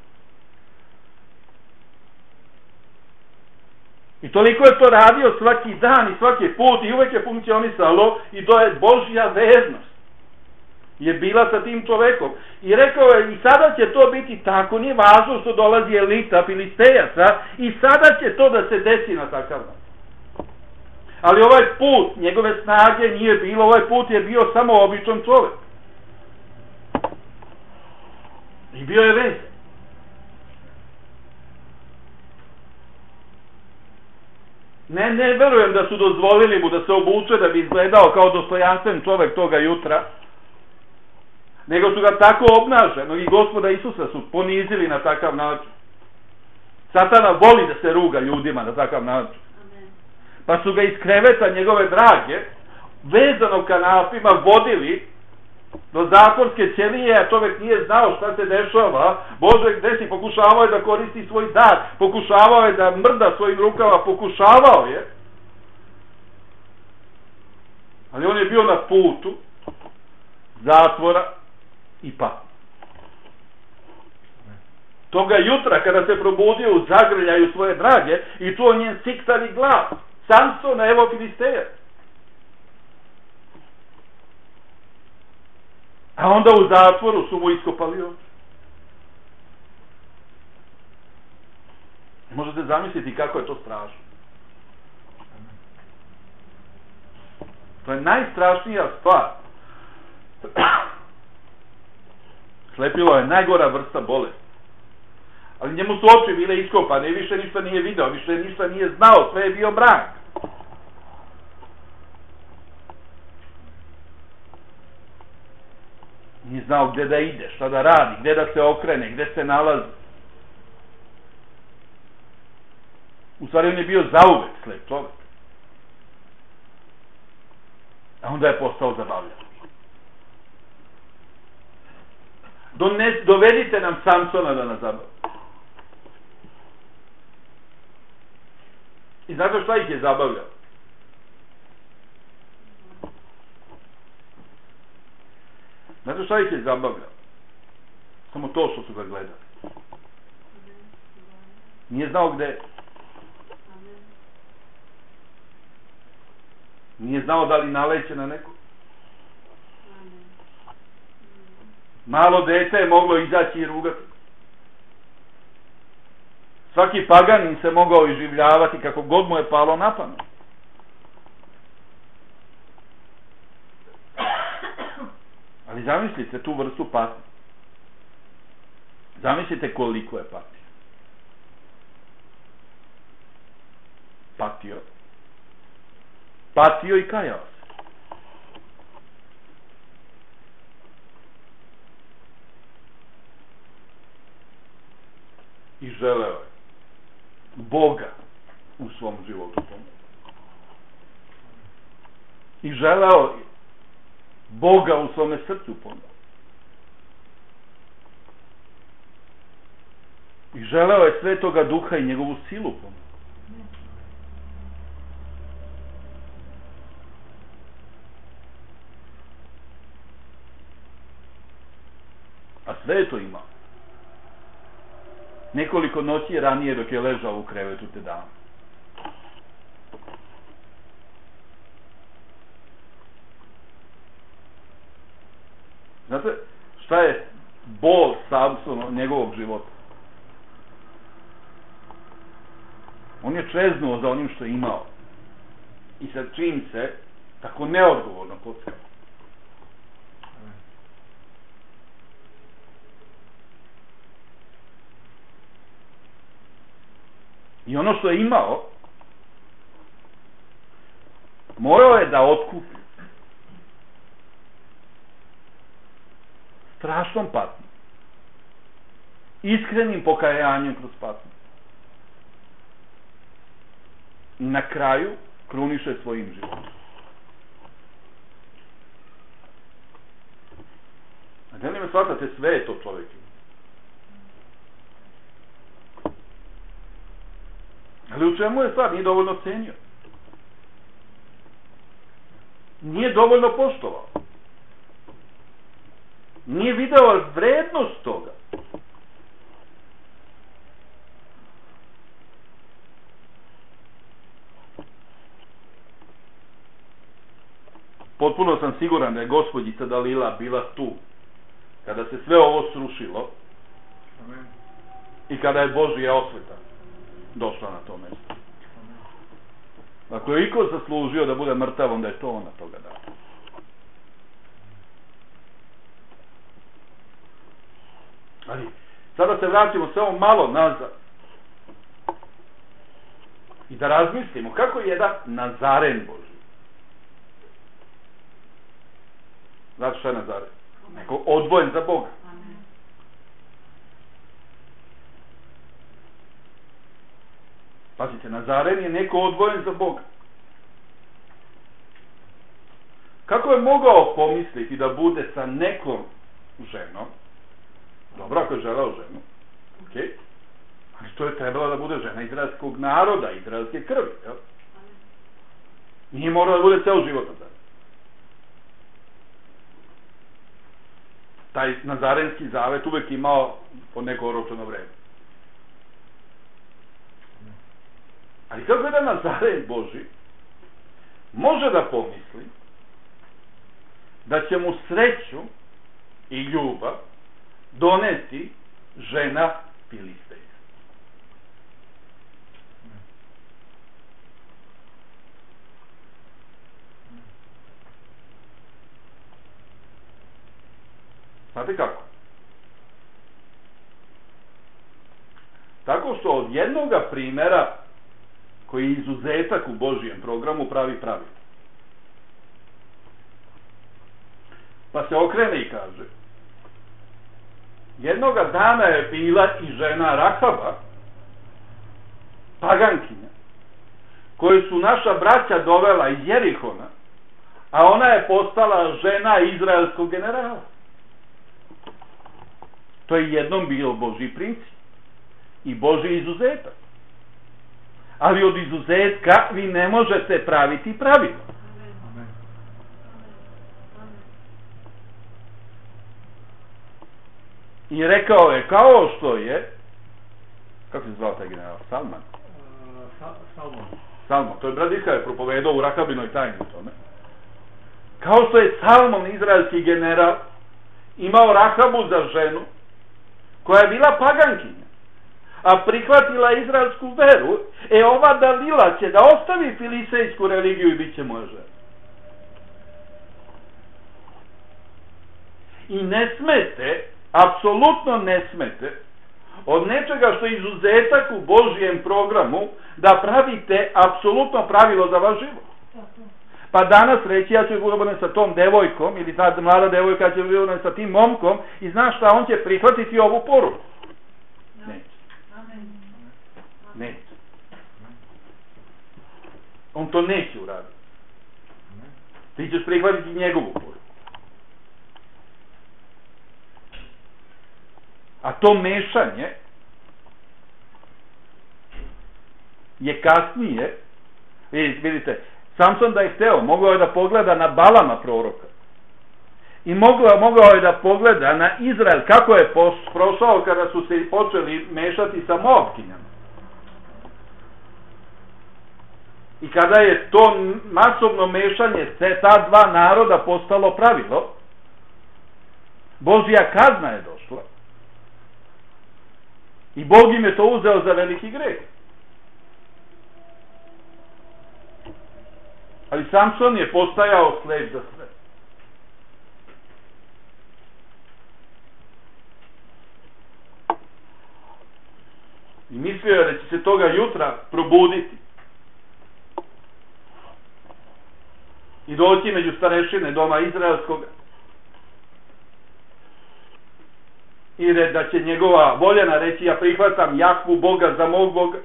I toliko je to radio svaki dan i svaki put i uvek je funkcionisalo i to je Božja veznost. Je bila sa tim čovekom. I rekao je, i sada će to biti tako, nije važno što dolazi elita Filistejaca, i sada će to da se desi na takav način. Ali ovaj put, njegove snage nije bilo, ovaj put je bio samo običan čovjek. I bio je vezan. Ne, ne verujem da su dozvolili mu da se obuče da bi izgledao kao dostojanstven čovjek toga jutra, nego su ga tako obnaženo i Gospoda Isusa su ponizili na takav način. Satana voli da se ruga ljudima na takav način. Pa su ga iz kreveta njegove drage, vezanog kanapima, vodili do zatvorske ćelije, a čovjek nije znao šta se dešava. Bože, gde si? Pokušavao je da koristi svoj dar, pokušavao je da mrda svojim rukama, pokušavao je. Ali on je bio na putu zatvora i patnje. Toga jutra kada se probudio u zagrljaju svoje drage i čuo njen siktavi glas, Samsona, evo Filisteja. A onda u zatvoru su mu iskopali oči. Možete zamisliti kako je to strašno. To je najstrašnija stvar. Slepilo je najgora vrsta bolesti. Ali njemu su oči bile iskopane i više ništa nije video, više ništa nije znao, sve je bio mrak. Nije znao gdje da ide, šta da radi, gdje da se okrene, gdje se nalazi. U stvari on je bio zauvek slep čovjek. A onda je postao zabavljan. Dones, dovedite nam Samsona da nas zabavi. I znate šta ih je zabavljao? Znate šta ih je zabavljao? Samo to što su ga gledali. Nije znao gde je. Nije znao da li naleće na neko. Malo dete je moglo izaći i rugati. Svaki paganin se mogao iživljavati kako god mu je palo na pamet. Ali zamislite tu vrstu patnje. Zamislite koliko je patio. Patio. Patio i kajao se. I želeo je Boga u svom životu. I želeo je Boga u svome srcu ponovno. I želeo je Svetoga Duha i njegovu silu ponovno. A sve je to imao. Nekoliko noći ranije dok je ležao u krevetu te dane. Znate šta je bol Samsona njegovog života? On je čeznuo za onim što je imao. I sa čim se tako neodgovorno kockao. I ono što je imao, morao je da otkupi. Strašnom patnjom. Iskrenim pokajanjem kroz patnju. I na kraju kruniše svojim životom. A da li me shvatate, sve je to čovjek. Ali u čemu je stvar? Nije dovoljno cenio. Nije dovoljno poštovao. Nije video vrednost toga. Potpuno sam siguran da je gospođica Dalila bila tu kada se sve ovo srušilo. Amen. I kada je Božja osveta došla na to mjesto. Ako je iko zaslužio da bude mrtav, onda je to ona toga dana. Ali, sada se vratimo samo malo nazad. I da razmislimo kako je jedan Nazaren Božji. Znate šta je Nazaren? Neko odvojen za Boga. Pazite, Nazaren je neko odvojen za Boga. Kako je mogao pomisliti da bude sa nekom ženom? Dobro, ako je želeo ženu. Ok. Ali to je trebalo da bude žena izraelskog naroda, izraelske krvi. Jel? Nije morao da bude ceo život od sada. taj nazarenski zavet uvek imao po neko oročeno vreme. Ali kako jedan Nazaren Boži može da pomisli da će mu sreću i ljubav doneti žena Filisteja? Znate kako? Tako što od jednoga primjera koji je izuzetak u Božijem programu pravi pravilo. Pa se okrene i kaže: jednoga dana je bila i žena Rahaba, pagankinja, koju su naša braća dovela iz Jerihona, a ona je postala žena izraelskog generala. To je jednom bio Božji princip i Božji izuzetak. Ali od izuzetka vi ne možete praviti pravilo. Amen. I rekao je, kao što je, kako se zvao taj general? Salman? Uh, Salman. Salman, to je Bradiska je propovedao u Rahabinoj tajni u tome. Kao što je Salman, izraelski general, imao Rahabu za ženu, koja je bila pagankinja, a prihvatila izraelsku veru, e ova Dalila će da ostavi filistejsku religiju i bit će moja žena. I ne smete, apsolutno ne smete, od nečega što je izuzetak u Božijem programu, da pravite apsolutno pravilo za vaš život. Pa danas reći, ja ću ljubavne sa tom devojkom, ili ta mlada devojka će ljubavne sa tim momkom, i znaš šta, on će prihvatiti ovu poruku. Neće. Neće. On to neće uraditi. Ti ćeš prihvatiti njegovu poruku. A to mešanje je kasnije, vidite, Samson da je hteo, mogao je da pogleda na Balama proroka. I mogao, mogao je da pogleda na Izrael, kako je prošao kada su se počeli mešati sa Moabkinjama. I kada je to masovno mešanje ta dva naroda postalo pravilo, Božja kazna je došla. I Bog im je to uzeo za veliki greh. Ali Samson je postajao slep za sve. I mislio je da će se toga jutra probuditi i doći među starešine doma izraelskog i da će njegova voljena reći: ja prihvatam Jahvu Boga za mog Boga.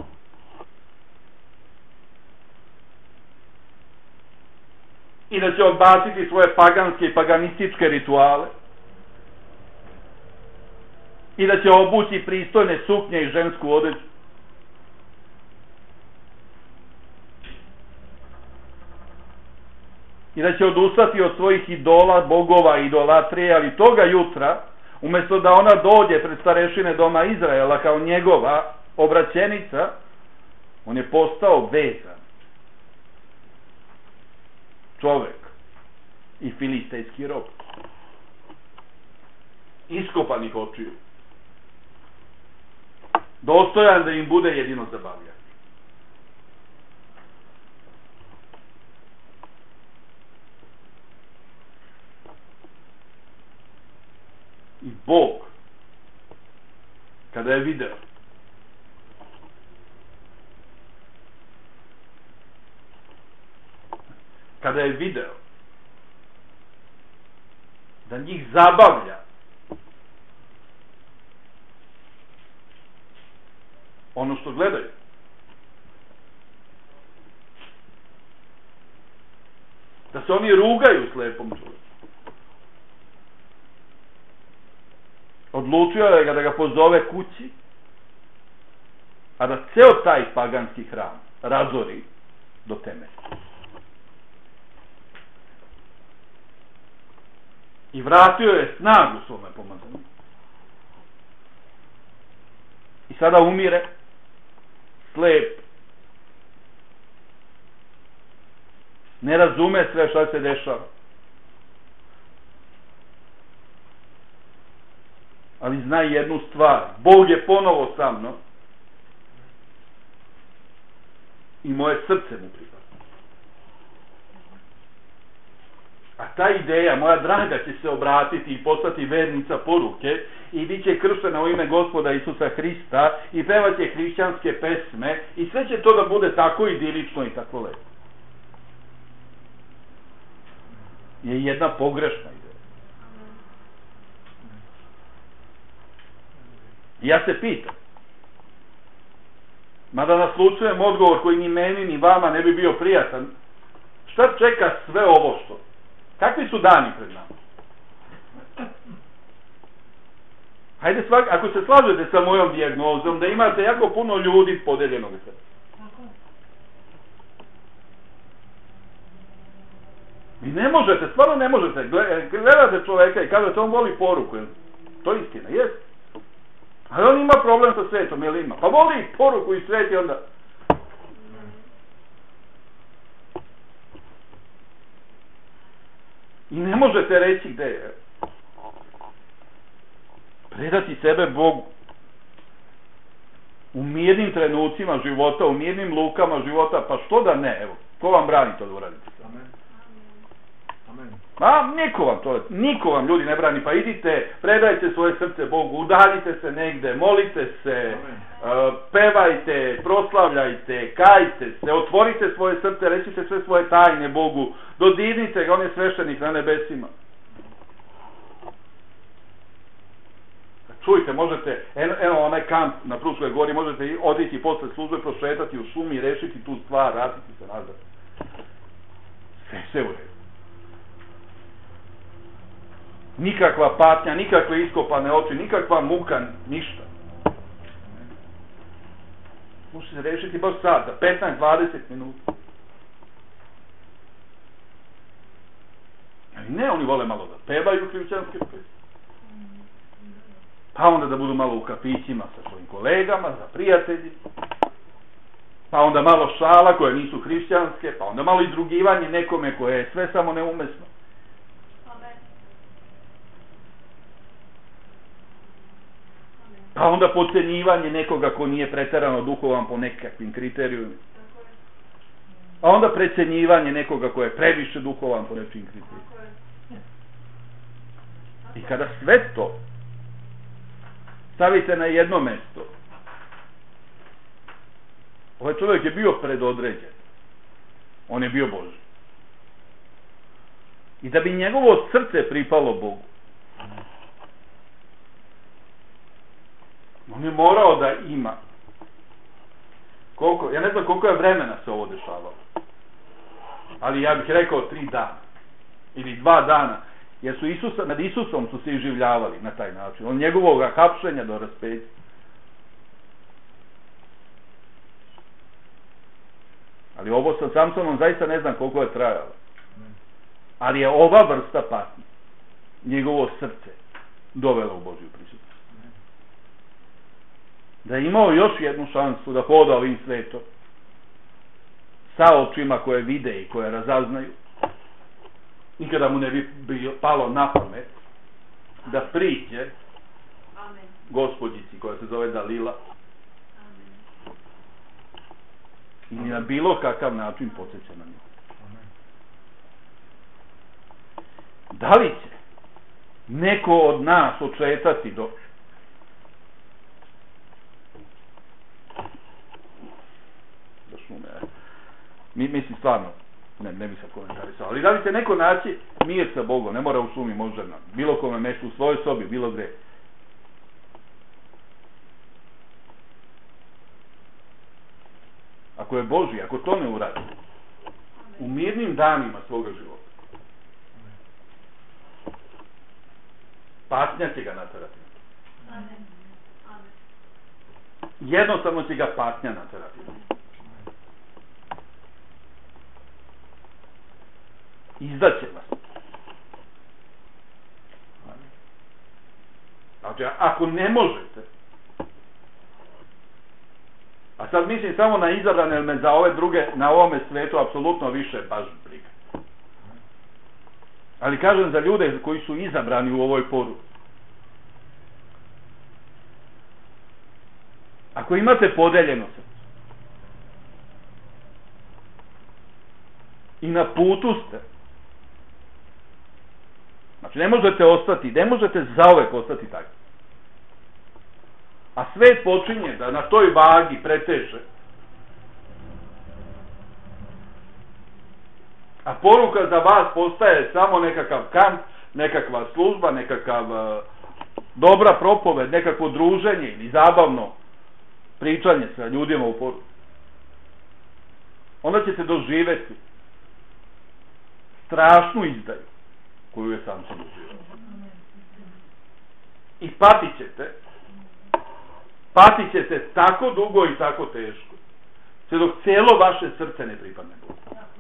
I da će odbaciti svoje paganske i paganističke rituale. I da će obući pristojne suknje i žensku odeću. I da će odustati od svojih idola, bogova, idolatrije, ali toga jutra, umjesto da ona dođe pred starešine doma Izraela kao njegova obraćenica, on je postao vezan čovek i filistejski rob, iskopanih očiju, dostojan da im bude jedino zabavljan. I Bog, kada je video kada je video da njih zabavlja ono što gledaju, da se oni rugaju slepom čovjeku, odlučio je ga da ga pozove kući, a da ceo taj paganski hram razori do temelja. I vratio je snagu svome pomazanju. I sada umire, slep, ne razume sve šta se dešava. Ali zna jednu stvar, Bog je ponovo sa mnom i moje srce mu pripada. A ta ideja, moja draga, će se obratiti i postati vernica poruke i bit će krštena u ime Gospoda Isusa Hrista i pevat će hrišćanske pesme i sve će to da bude tako idilično i tako lepo. Je jedna pogrešna ideja. Ja se pitam, mada naslučujem odgovor koji ni meni ni vama ne bi bio prijatan, šta čeka sve ovo što? Kakvi su dani pred nama? Hajde, svak, ako se slažete sa mojom dijagnozom, da imate jako puno ljudi podeljenog srca. Vi ne možete, stvarno ne možete, gledate čoveka i kažete on voli poruku, to je istina, jest. Ali on ima problem sa svetom, jel ima? Pa voli poruku i svet i onda... I ne možete reći gde je. Predati sebe Bogu. U mirnim trenucima života, u mirnim lukama života, pa što da ne, evo, ko vam brani to da uradite? Amen. Amen. A, niko vam to, niko vam ljudi ne brani, pa idite, predajte svoje srce Bogu, udaljite se negde, molite se, uh, pevajte, proslavljajte, kajte se, otvorite svoje srce, recite sve svoje tajne Bogu, dodirnite ga, on je sveštenik na nebesima. Čujte, možete, eno, eno onaj kamp na Fruškoj gori, možete oditi posle službe, prošetati u šumi i rešiti tu stvar, vratiti se nazad. Sve se u redu. Nikakva patnja, nikakve iskopane oči, nikakva muka, ništa. Može se rešiti baš sad, za petnaest dvadeset minuta. Ali ne, oni vole malo da pevaju hrišćanske pesme. Pa onda da budu malo u kafićima sa svojim kolegama, za prijatelji. Pa onda malo šala koje nisu hrišćanske, pa onda malo izrugivanje nekome koje je sve samo neumesno. Pa onda podcenjivanje nekoga ko nije preterano duhovan po nekakvim kriterijumima. A onda precenjivanje nekoga ko je previše duhovan po nekim kriterijumima. I kada sve to stavite na jedno mesto, ovaj čovjek je bio predodređen. On je bio Božji. I da bi njegovo srce pripalo Bogu, on je morao da ima koliko, ja ne znam koliko je vremena se ovo dešavalo, ali ja bih rekao tri dana ili dva dana, jer su Isusa, nad Isusom su se iživljavali na taj način, on njegovog hapšenja do raspeća. Ali ovo sa Samsonom zaista ne znam koliko je trajalo, ali je ova vrsta patnje njegovo srce dovela u Božju prisutnost. Da je imao još jednu šansu da hoda ovim svetom sa očima koje vide i koje razaznaju, nikada mu ne bi bilo palo na pamet da priđe gospođici koja se zove Dalila i ni na bilo kakav način podsjeća na nju. Da li će neko od nas očetati do do šume? Mi, mislim stvarno, ne, ne bi se komentarisao, ali da li će neko naći mir sa Bogom, ne mora u šumi, možda na bilo kome mestu, u svojoj sobi, bilo gde. Ako je Božji, ako to ne uradi, u mirnim danima svoga života, patnja će ga naterati. Jednostavno će ga patnja naterati. Izdaće vas. Znači, ako ne možete, a sad mislim samo na izabrane, jer me za ove druge, na ovome svetu apsolutno više baš briga. Ali kažem za ljude koji su izabrani u ovoj poruci. Ako imate podeljeno srce i na putu ste, znači ne možete ostati, ne možete zauvek ostati tako. A svet počinje da na toj vagi preteže. A poruka za vas postaje samo nekakav kamp, nekakva služba, nekakav uh, dobra propoved, nekakvo druženje ili zabavno pričanje sa ljudima u poruci. Onda ćete doživeti strašnu izdaju koju je sam sam doživio. I patit ćete, patit ćete tako dugo i tako teško, sve dok cijelo vaše srce ne pripadne Bogu.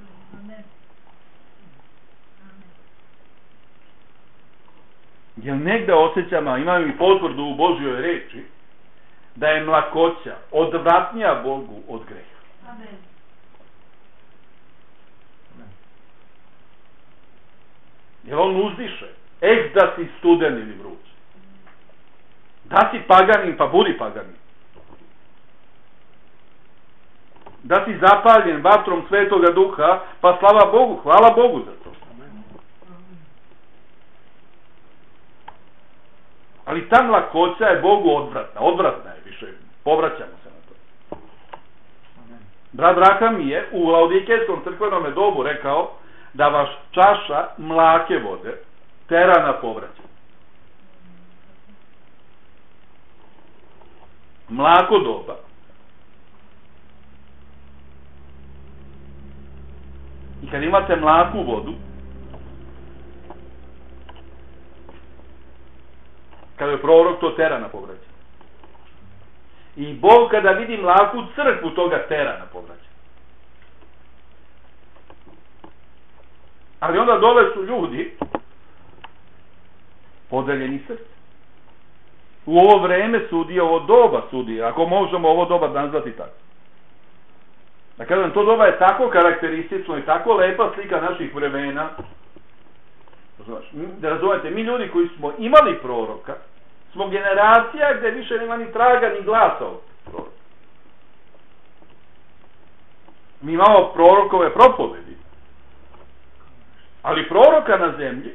Jer negde osjećam, imam i potvrdu u Božjoj reči, da je mlakoća odvratnija Bogu od greha. Amen. Jer on uzdiše, eks da si studen ili vruć. Da si paganin, pa budi paganin. Da si zapaljen vatrom Svetoga Duha, pa slava Bogu, hvala Bogu za to. Ali ta mlakoća je Bogu odvratna, odvratna je više, povraćamo se na to. Brat Raham je u Laodikejskom crkvenom dobu rekao da vaš čaša mlake vode tera na povraćanje. Mlako doba i kad imate mlaku vodu, kada je prorok, to tera na povraćanje. I Bog kada vidi mlaku crkvu, toga tera na povraćanje. Ali onda dole su ljudi podeljeni srce. U ovo vreme sudi, ovo doba sudi, ako možemo ovo doba nazvati tako. Da kažem, to doba je tako karakteristično i tako lepa slika naših vremena. Da razumete, mi ljudi koji smo imali proroka, smo generacija gdje više nema ni traga ni glasa od proroka. Mi imamo prorokove propovedi, ali proroka na zemlji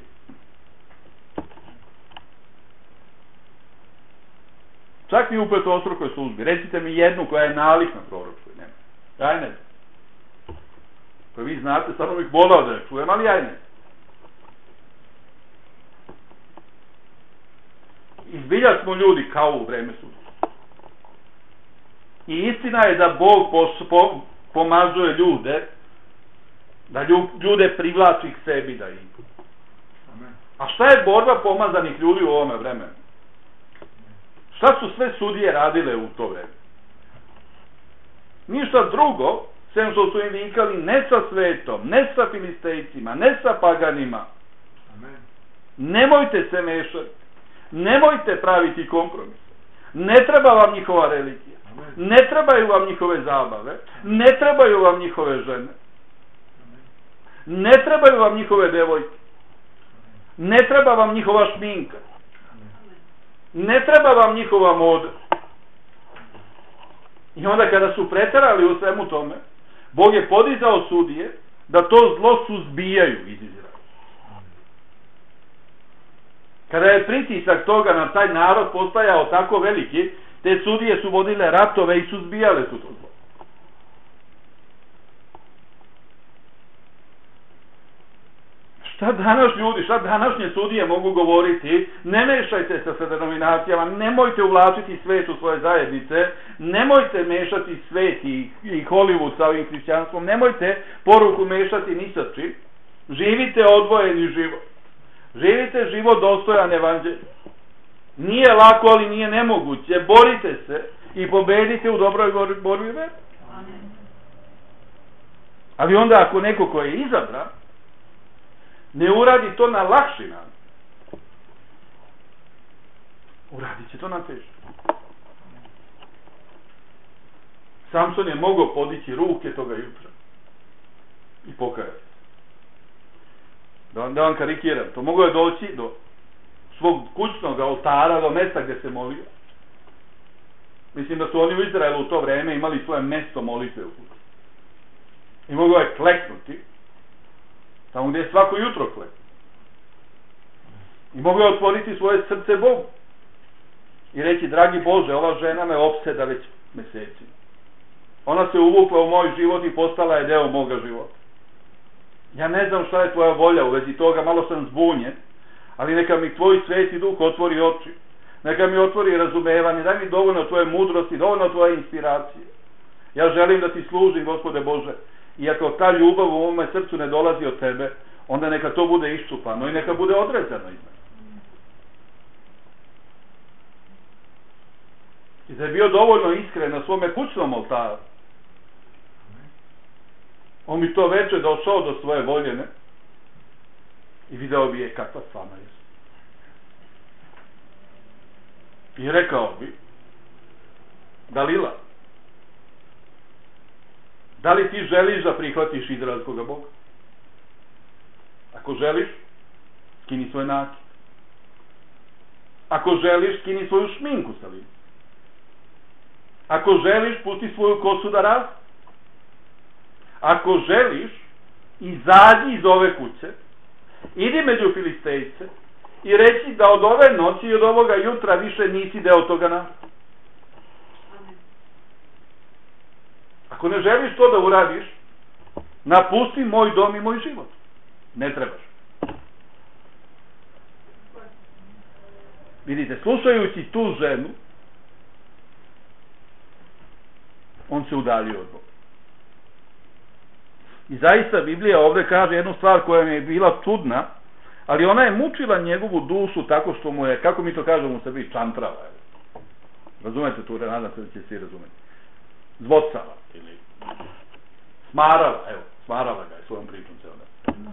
čak i u petostrukoj službi. Recite mi jednu koja je nalik na proroku. Nema. Ja ne znam. Koje vi znate, samo bih volao da je čujem, ali ja ne znam. Izbilja smo ljudi kao u vreme suda. I istina je da Bog pos, po, pomazuje ljude, da ljude privlači k sebi da idu. A šta je borba pomazanih ljudi u ovome vremenu? Šta su sve sudije radile u to vreme? Ništa drugo, sem što su im vikali ne sa svetom, ne sa filistejcima, ne sa paganima. Amen. Nemojte se mešati. Nemojte praviti kompromis. Ne treba vam njihova religija. Amen. Ne trebaju vam njihove zabave. Ne trebaju vam njihove žene. Amen. Ne trebaju vam njihove devojke. Ne treba vam njihova šminka. Ne treba vam njihova moda. I onda kada su preterali u svemu tome, Bog je podizao sudije da to zlo suzbijaju iz Izraela. Kada je pritisak toga na taj narod postajao tako veliki, te sudije su vodile ratove i suzbijale su to zlo. Šta danas ljudi, šta današnje sudije mogu govoriti? Ne mešajte se sa denominacijama, nemojte uvlačiti svet u svoje zajednice, nemojte mešati svet i, i Hollywood sa ovim hrišćanstvom, nemojte poruku mešati ni sa čim. Živite odvojeni život. Živite život dostojan evanđelja. Nije lako, ali nije nemoguće. Borite se i pobedite u dobroj borbi vere. Ali onda ako neko ko je izabran ne uradi to na lakši način, uradit će to na teže. Samson je mogao podići ruke toga jutra i pokajati. Da vam, da vam karikiram, to mogao je doći do svog kućnog oltara, do mesta gdje se molio. Mislim da su oni u Izraelu u to vrijeme imali svoje mesto molitve u kući. I mogao je kleknuti tamo gdje je svako jutro kleknuti. I mogao je otvoriti svoje srce Bogu i reći, dragi Bože, ova žena me opseda već mjesecima. Ona se uvukla u moj život i postala je deo moga života. Ja ne znam šta je tvoja volja u vezi toga, malo sam zbunjen, ali neka mi tvoj sveti duh otvori oči. Neka mi otvori razumevanje, daj mi dovoljno tvoje mudrosti, dovoljno tvoje inspiracije. Ja želim da ti služim, Gospode Bože, i ako ta ljubav u ovome srcu ne dolazi od tebe, onda neka to bude iščupano i neka bude odrezano iz mene. I da je bio dovoljno iskren na svome kućnom oltaru, on bi to veče došao do svoje voljene i video bi je kakva stvarno je. I rekao bi, Dalila, da li ti želiš da prihvatiš izraelskog Boga? Ako želiš, skini svoj nakit. Ako želiš, skini svoju šminku sa lica. Ako želiš, pusti svoju kosu da raste. Ako želiš, izađi iz ove kuće, idi među Filistejce i reći da od ove noći i od ovoga jutra više nisi deo toga naroda. Ako ne želiš to da uradiš, napusti moj dom i moj život. Ne trebaš. Vidite, slušajući tu ženu, on se udaljio od Boga. I zaista Biblija ovdje kaže jednu stvar koja mi je bila čudna, ali ona je mučila njegovu dušu tako što mu je, kako mi to kažemo u Srbiji, čantrala. Razumete tu, nadam se da će svi razumeti. Zvocala ili smarala, evo, smarala ga je svojom pričom ceo dan.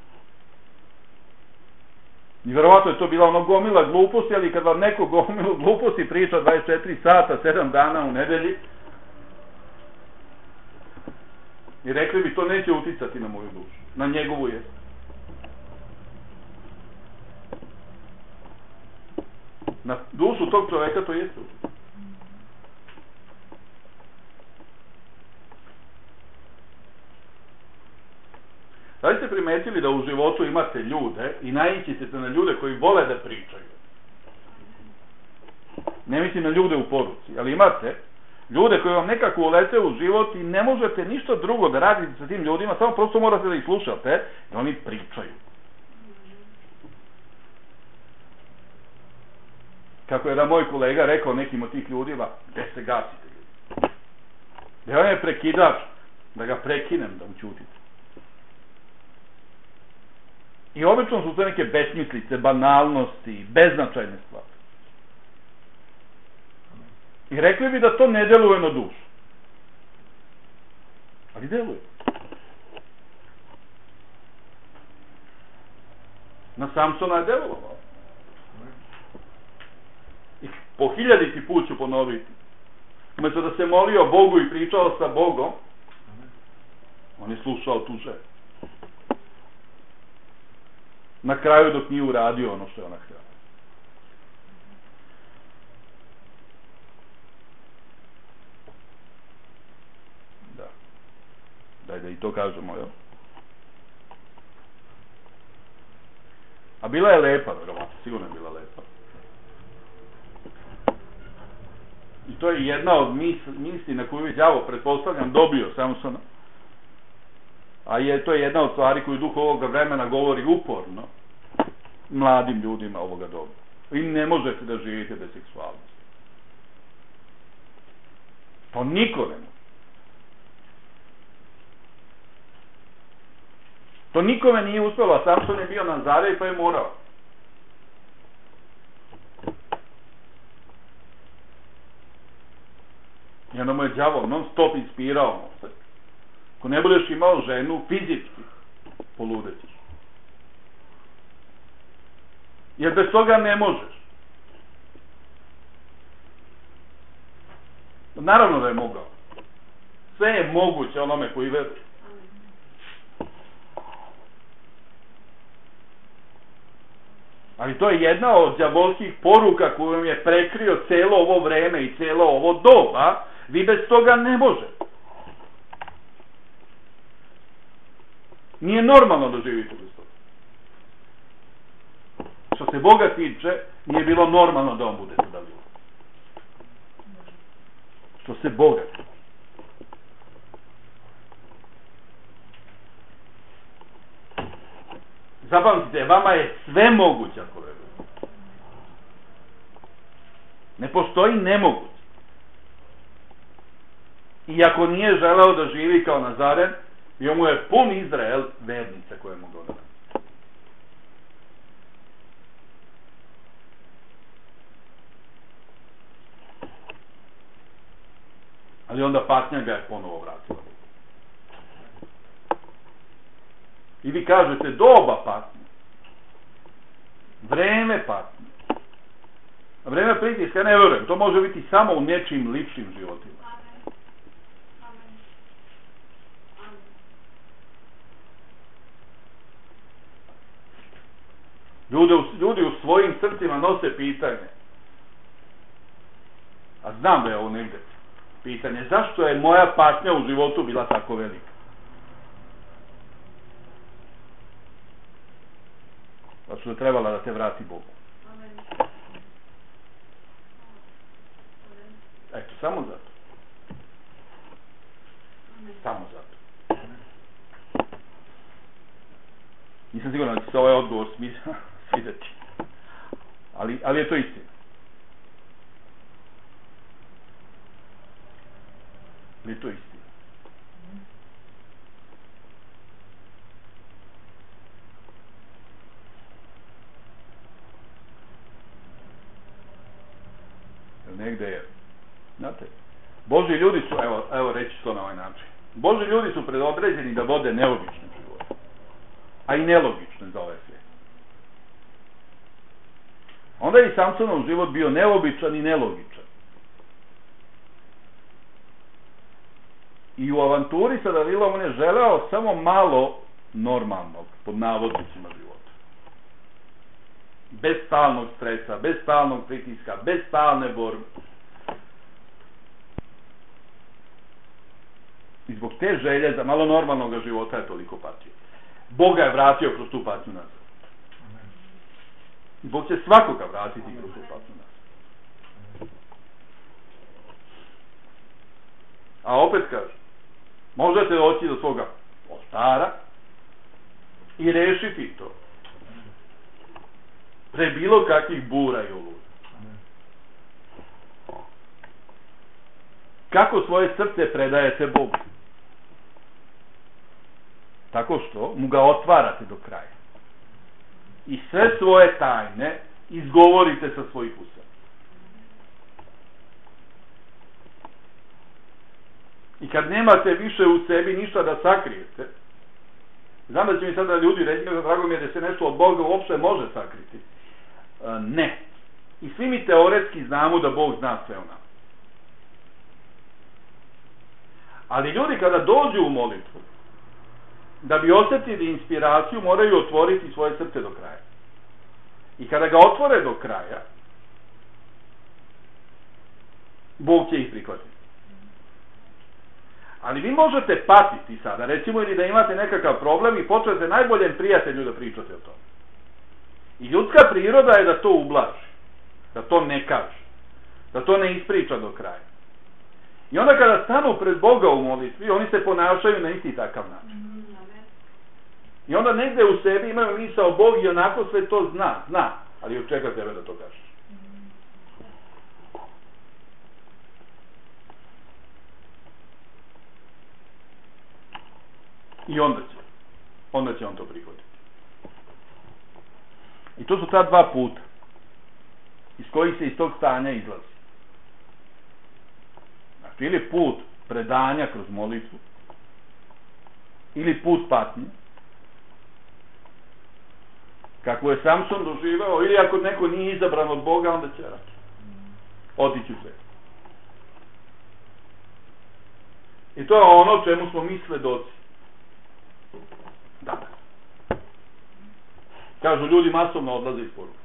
I verovatno je to bila ono gomila gluposti, ali kad vam neko gomilu gluposti priča dvadeset četiri sata, sedam dana u nedelji, i rekli bi, to neće uticati na moju dušu, na njegovu jest. Na dušu tog čoveka to jeste uticati. Da li ste primetili da u životu imate ljude i naići ćete na ljude koji vole da pričaju? Ne mislim na ljude u poruci, ali imate ljude koji vam nekako ulete u život i ne možete ništa drugo da radite sa tim ljudima, samo prosto morate da ih slušate i oni pričaju. Kako je da moj kolega rekao nekim od tih ljudima, gde se gasite ljudi? Da on je prekidač, da ga prekinem, da učutite. I obično su to neke besmislice, banalnosti, beznačajne stvari. I rekli bi da to ne deluje na dušu. Ali deluje. Na Samsona je delovalo. I po hiljaditi put ću ponoviti. Umesto da se molio Bogu i pričao sa Bogom, on je slušao tu ženu. Na kraju dok nije uradio ono što je ona htjela. Da. Daj da i to kažemo, jel? A bila je lepa, verovatno, sigurno je bila lepa. I to je jedna od misli na koju ja, pretpostavljam, dobio Samsona. A je to je jedna od stvari koju duh ovoga vremena govori uporno mladim ljudima ovoga doba. Vi ne možete da živite bez seksualnosti. To niko ne može. To nikome nije uspjelo, a Samson je bio Nazarej pa je morao. I onda mu je đavo non stop inspirao se. Ako ne budeš imao ženu, fizički poludetiš. Jer bez toga ne možeš. Naravno da je mogao. Sve je moguće onome koji veruje. Ali to je jedna od đavolskih poruka koju je prekrio celo ovo vreme i celo ovo doba. Vi bez toga ne može. Nije normalno da živite bez toga. Što se Boga tiče, nije bilo normalno da on bude zadavljivo. Što se Boga tiče. Zapamtite, vama je sve moguće ako verujete. Ne postoji nemoguće. I ako nije želeo da živi kao Nazaren, bio mu je pun Izrael vernica koje mu dodane. Ali onda patnja ga je ponovo vratila. I vi kažete doba patnje. Vreme patnje. Vreme pritiska, ne verujem. To može biti samo u nečim ličnim životima. Ljudi, ljudi u svojim srcima nose pitanje. A znam da je ovo negde pitanje. Zašto je moja patnja u životu bila tako velika? Zato je trebala da te vrati Bogu. Eto, samo zato. Samo zato. Nisam siguran da će se ovaj odgovor svidjeti. Ali, ali je to istina. Ali je to istina. Negde je, znate, Božji ljudi su, evo, evo reći to na ovaj način, Božji ljudi su predodređeni da vode neobične živote, a i nelogične za ovaj svijet. Onda je i Samsonov život bio neobičan i nelogičan. I u avanturi sa Dalilom on je želeo samo malo normalnog, pod navodnicima, života. Bez stalnog stresa, bez stalnog pritiska, bez stalne borbe. I zbog te želje za malo normalnog života je toliko patio. Bog ga je vratio kroz tu patnju nazad. I Bog će svakoga vratiti kroz tu patnju nazad. A opet kaže, možete doći do svoga oltara i rešiti to. Pre bilo kakvih bura i oluda. Kako svoje srce predajete Bogu? Tako što mu ga otvarate do kraja. I sve svoje tajne izgovorite sa svojih usta. I kad nemate više u sebi ništa da sakrijete, znam da će mi sada ljudi reći, drago mi je da se nešto od Boga uopšte može sakriti. Ne. I svi mi teoretski znamo da Bog zna sve o nama. Ali ljudi kada dođu u molitvu, da bi osjetili inspiraciju, moraju otvoriti svoje srce do kraja. I kada ga otvore do kraja, Bog će ih prihvatiti. Ali vi možete patiti sada, recimo, ili da imate nekakav problem i počnete najboljem prijatelju da pričate o tome. I ljudska priroda je da to ublaži, da to ne kaže, da to ne ispriča do kraja. I onda kada stanu pred Boga u molitvi, oni se ponašaju na isti takav način. I onda negde u sebi imaju misao, Bog i onako sve to zna, zna, ali od čega tebe da to kažeš? I onda će, onda će on to prihvatiti. I to su ta dva puta iz kojih se iz tog stanja izlazi. Znači, ili put predanja kroz molitvu, ili put patnje, kako je Samson doživao, ili ako neko nije izabran od Boga, onda će rati. Otići u sve. I to je ono čemu smo mi svedoci. Da. Kažu, ljudi masovno odlaze iz poruke.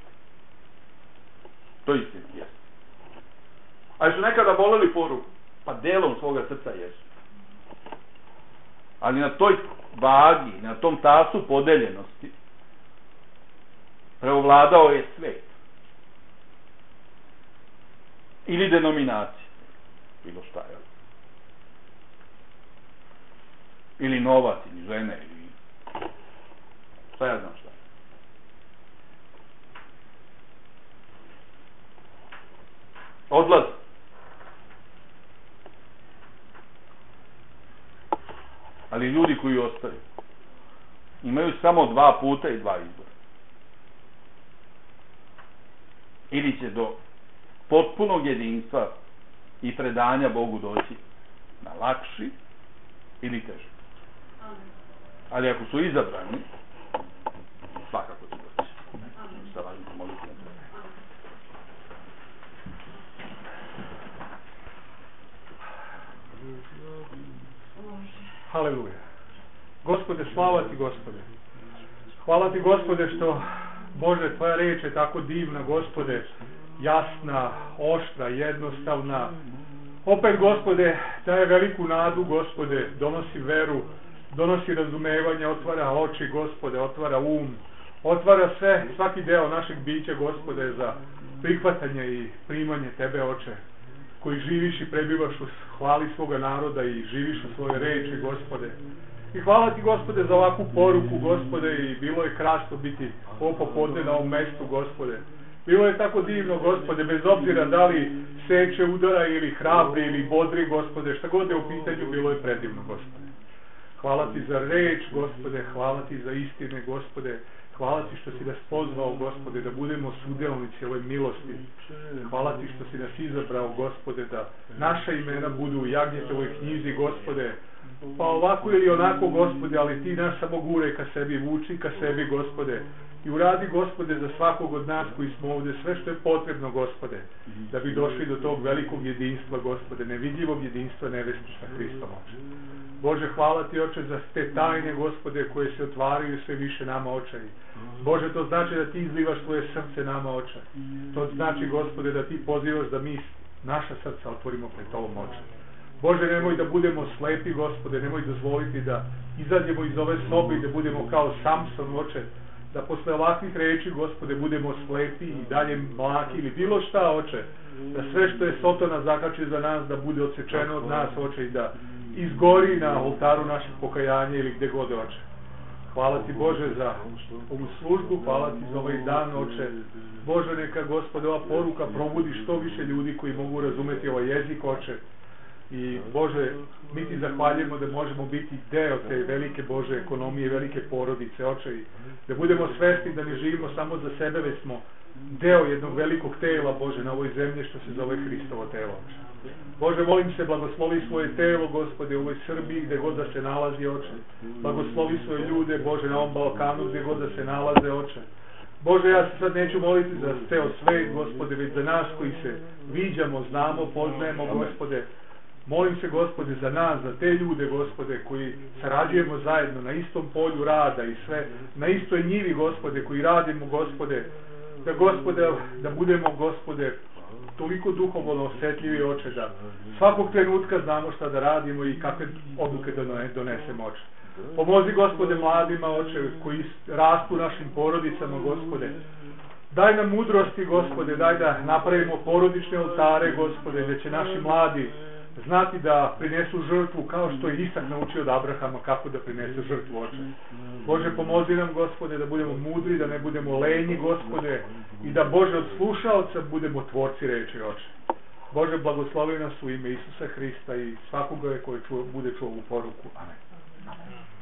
To je istina, jesu. Ali su nekada voleli poruku, pa delom svoga srca jesu. Ali na toj vagi, na tom tasu podeljenosti, preovladao je svet. Ili denominacija. Bilo šta je. Ili novac, ili žene, ili... Šta ja znam šta. Odlaz. Ali ljudi koji ostaju imaju samo dva puta i dva izbora. Ili će do potpunog jedinstva i predanja Bogu doći na lakši ili teži. Ali ako su izabrani, svakako će doći. Šta važno moliti na to. Haleluja. Gospode, slava ti, Gospode. Hvala ti, Gospode, što, Bože, tvoja reč je tako divna, Gospode, jasna, oštra, jednostavna. Opet, Gospode, daje veliku nadu, Gospode, donosi veru, donosi razumevanje, otvara oči, Gospode, otvara um, otvara sve, svaki deo našeg bića, Gospode, za prihvatanje i primanje Tebe, Oče, koji živiš i prebivaš u hvali svoga naroda i živiš u svoje reči, Gospode. I hvala ti, Gospode, za ovakvu poruku, Gospode, i bilo je krasno biti ovo popodne na ovom mestu, Gospode. Bilo je tako divno, Gospode, bez obzira da li seče, udara ili hrabri ili bodri, Gospode, šta god je u pitanju, bilo je predivno, Gospode. Hvala ti za reč, Gospode, hvala ti za istine, Gospode. Hvala ti što si nas pozvao, Gospode, da budemo sudelnici ove milosti. Hvala ti što si nas izabrao, Gospode, da naša imena budu u Jagnjetovoj knjizi, Gospode. Pa ovako ili onako, Gospode, ali ti nas samo guraj ka sebi, vuči ka sebi, Gospode. I uradi, Gospode, za svakog od nas koji smo ovde sve što je potrebno, Gospode, da bi došli do tog velikog jedinstva, Gospode, nevidljivog jedinstva nevesti sa Hristom, Oče. Bože, hvala ti, Oče, za te tajne, Gospode, koje se otvaraju sve više nama, Oče. Bože, to znači da ti izlivaš svoje srce nama, Oče. To znači, Gospode, da ti pozivaš da mi naša srca otvorimo pred Tobom, Oče. Bože, nemoj da budemo slepi, Gospode, nemoj dozvoliti da izađemo iz ove sobe i da budemo kao Samson, Oče, da posle ovakvih reči, Gospode, budemo slepi i dalje mlaki ili bilo šta, Oče, da sve što je Sotona zakači za nas, da bude odsečeno od nas, Oče, i da izgori na oltaru našeg pokajanja ili gde god, Oče. Hvala ti, Bože, za ovu službu, hvala ti za ovaj dan, Oče. Bože, neka, Gospode, ova poruka probudi što više ljudi koji mogu razumeti ovaj jezik, Oče. I, Bože, mi ti zahvaljujemo da možemo biti deo te velike Bože ekonomije, velike porodice, Oče, i da budemo svesni da ne živimo samo za sebe, već smo deo jednog velikog tela, Bože, na ovoj zemlji što se zove Hristovo telo, Oče. Bože, molim se, blagoslovi svoje telo, Gospode, u ovoj Srbiji, gde god da se nalazi, Oče. Blagoslovi svoje ljude, Bože, na ovom Balkanu, gde god da se nalaze, Oče. Bože, ja se sad neću moliti za ceo svet, Gospode, već za nas koji se viđamo, znamo, poznajemo, Gospode. Molim se, Gospode, za nas, za te ljude, Gospode, koji sarađujemo zajedno na istom polju rada i sve, na istoj njivi, Gospode, koji radimo, Gospode, da, Gospode, da budemo, Gospode, toliko duhovno osjetljivi, Oče, da svakog trenutka znamo šta da radimo i kakve odluke da donesemo, Oče. Pomozi, Gospode, mladima, Oče, koji rastu našim porodicama, Gospode. Daj nam mudrosti, Gospode, daj da napravimo porodične oltare, Gospode, da će naši mladi znati da prinesu žrtvu kao što je Isak naučio od Abrahama kako da prinese žrtvu, Oče. Bože, pomozi nam, Gospode, da budemo mudri, da ne budemo lenji, Gospode, i da, Bože, od slušaoca budemo tvorci reči, Oče. Bože, blagoslovi nas u ime Isusa Hrista i svakoga koji čuo, bude čuo ovu poruku. Amen.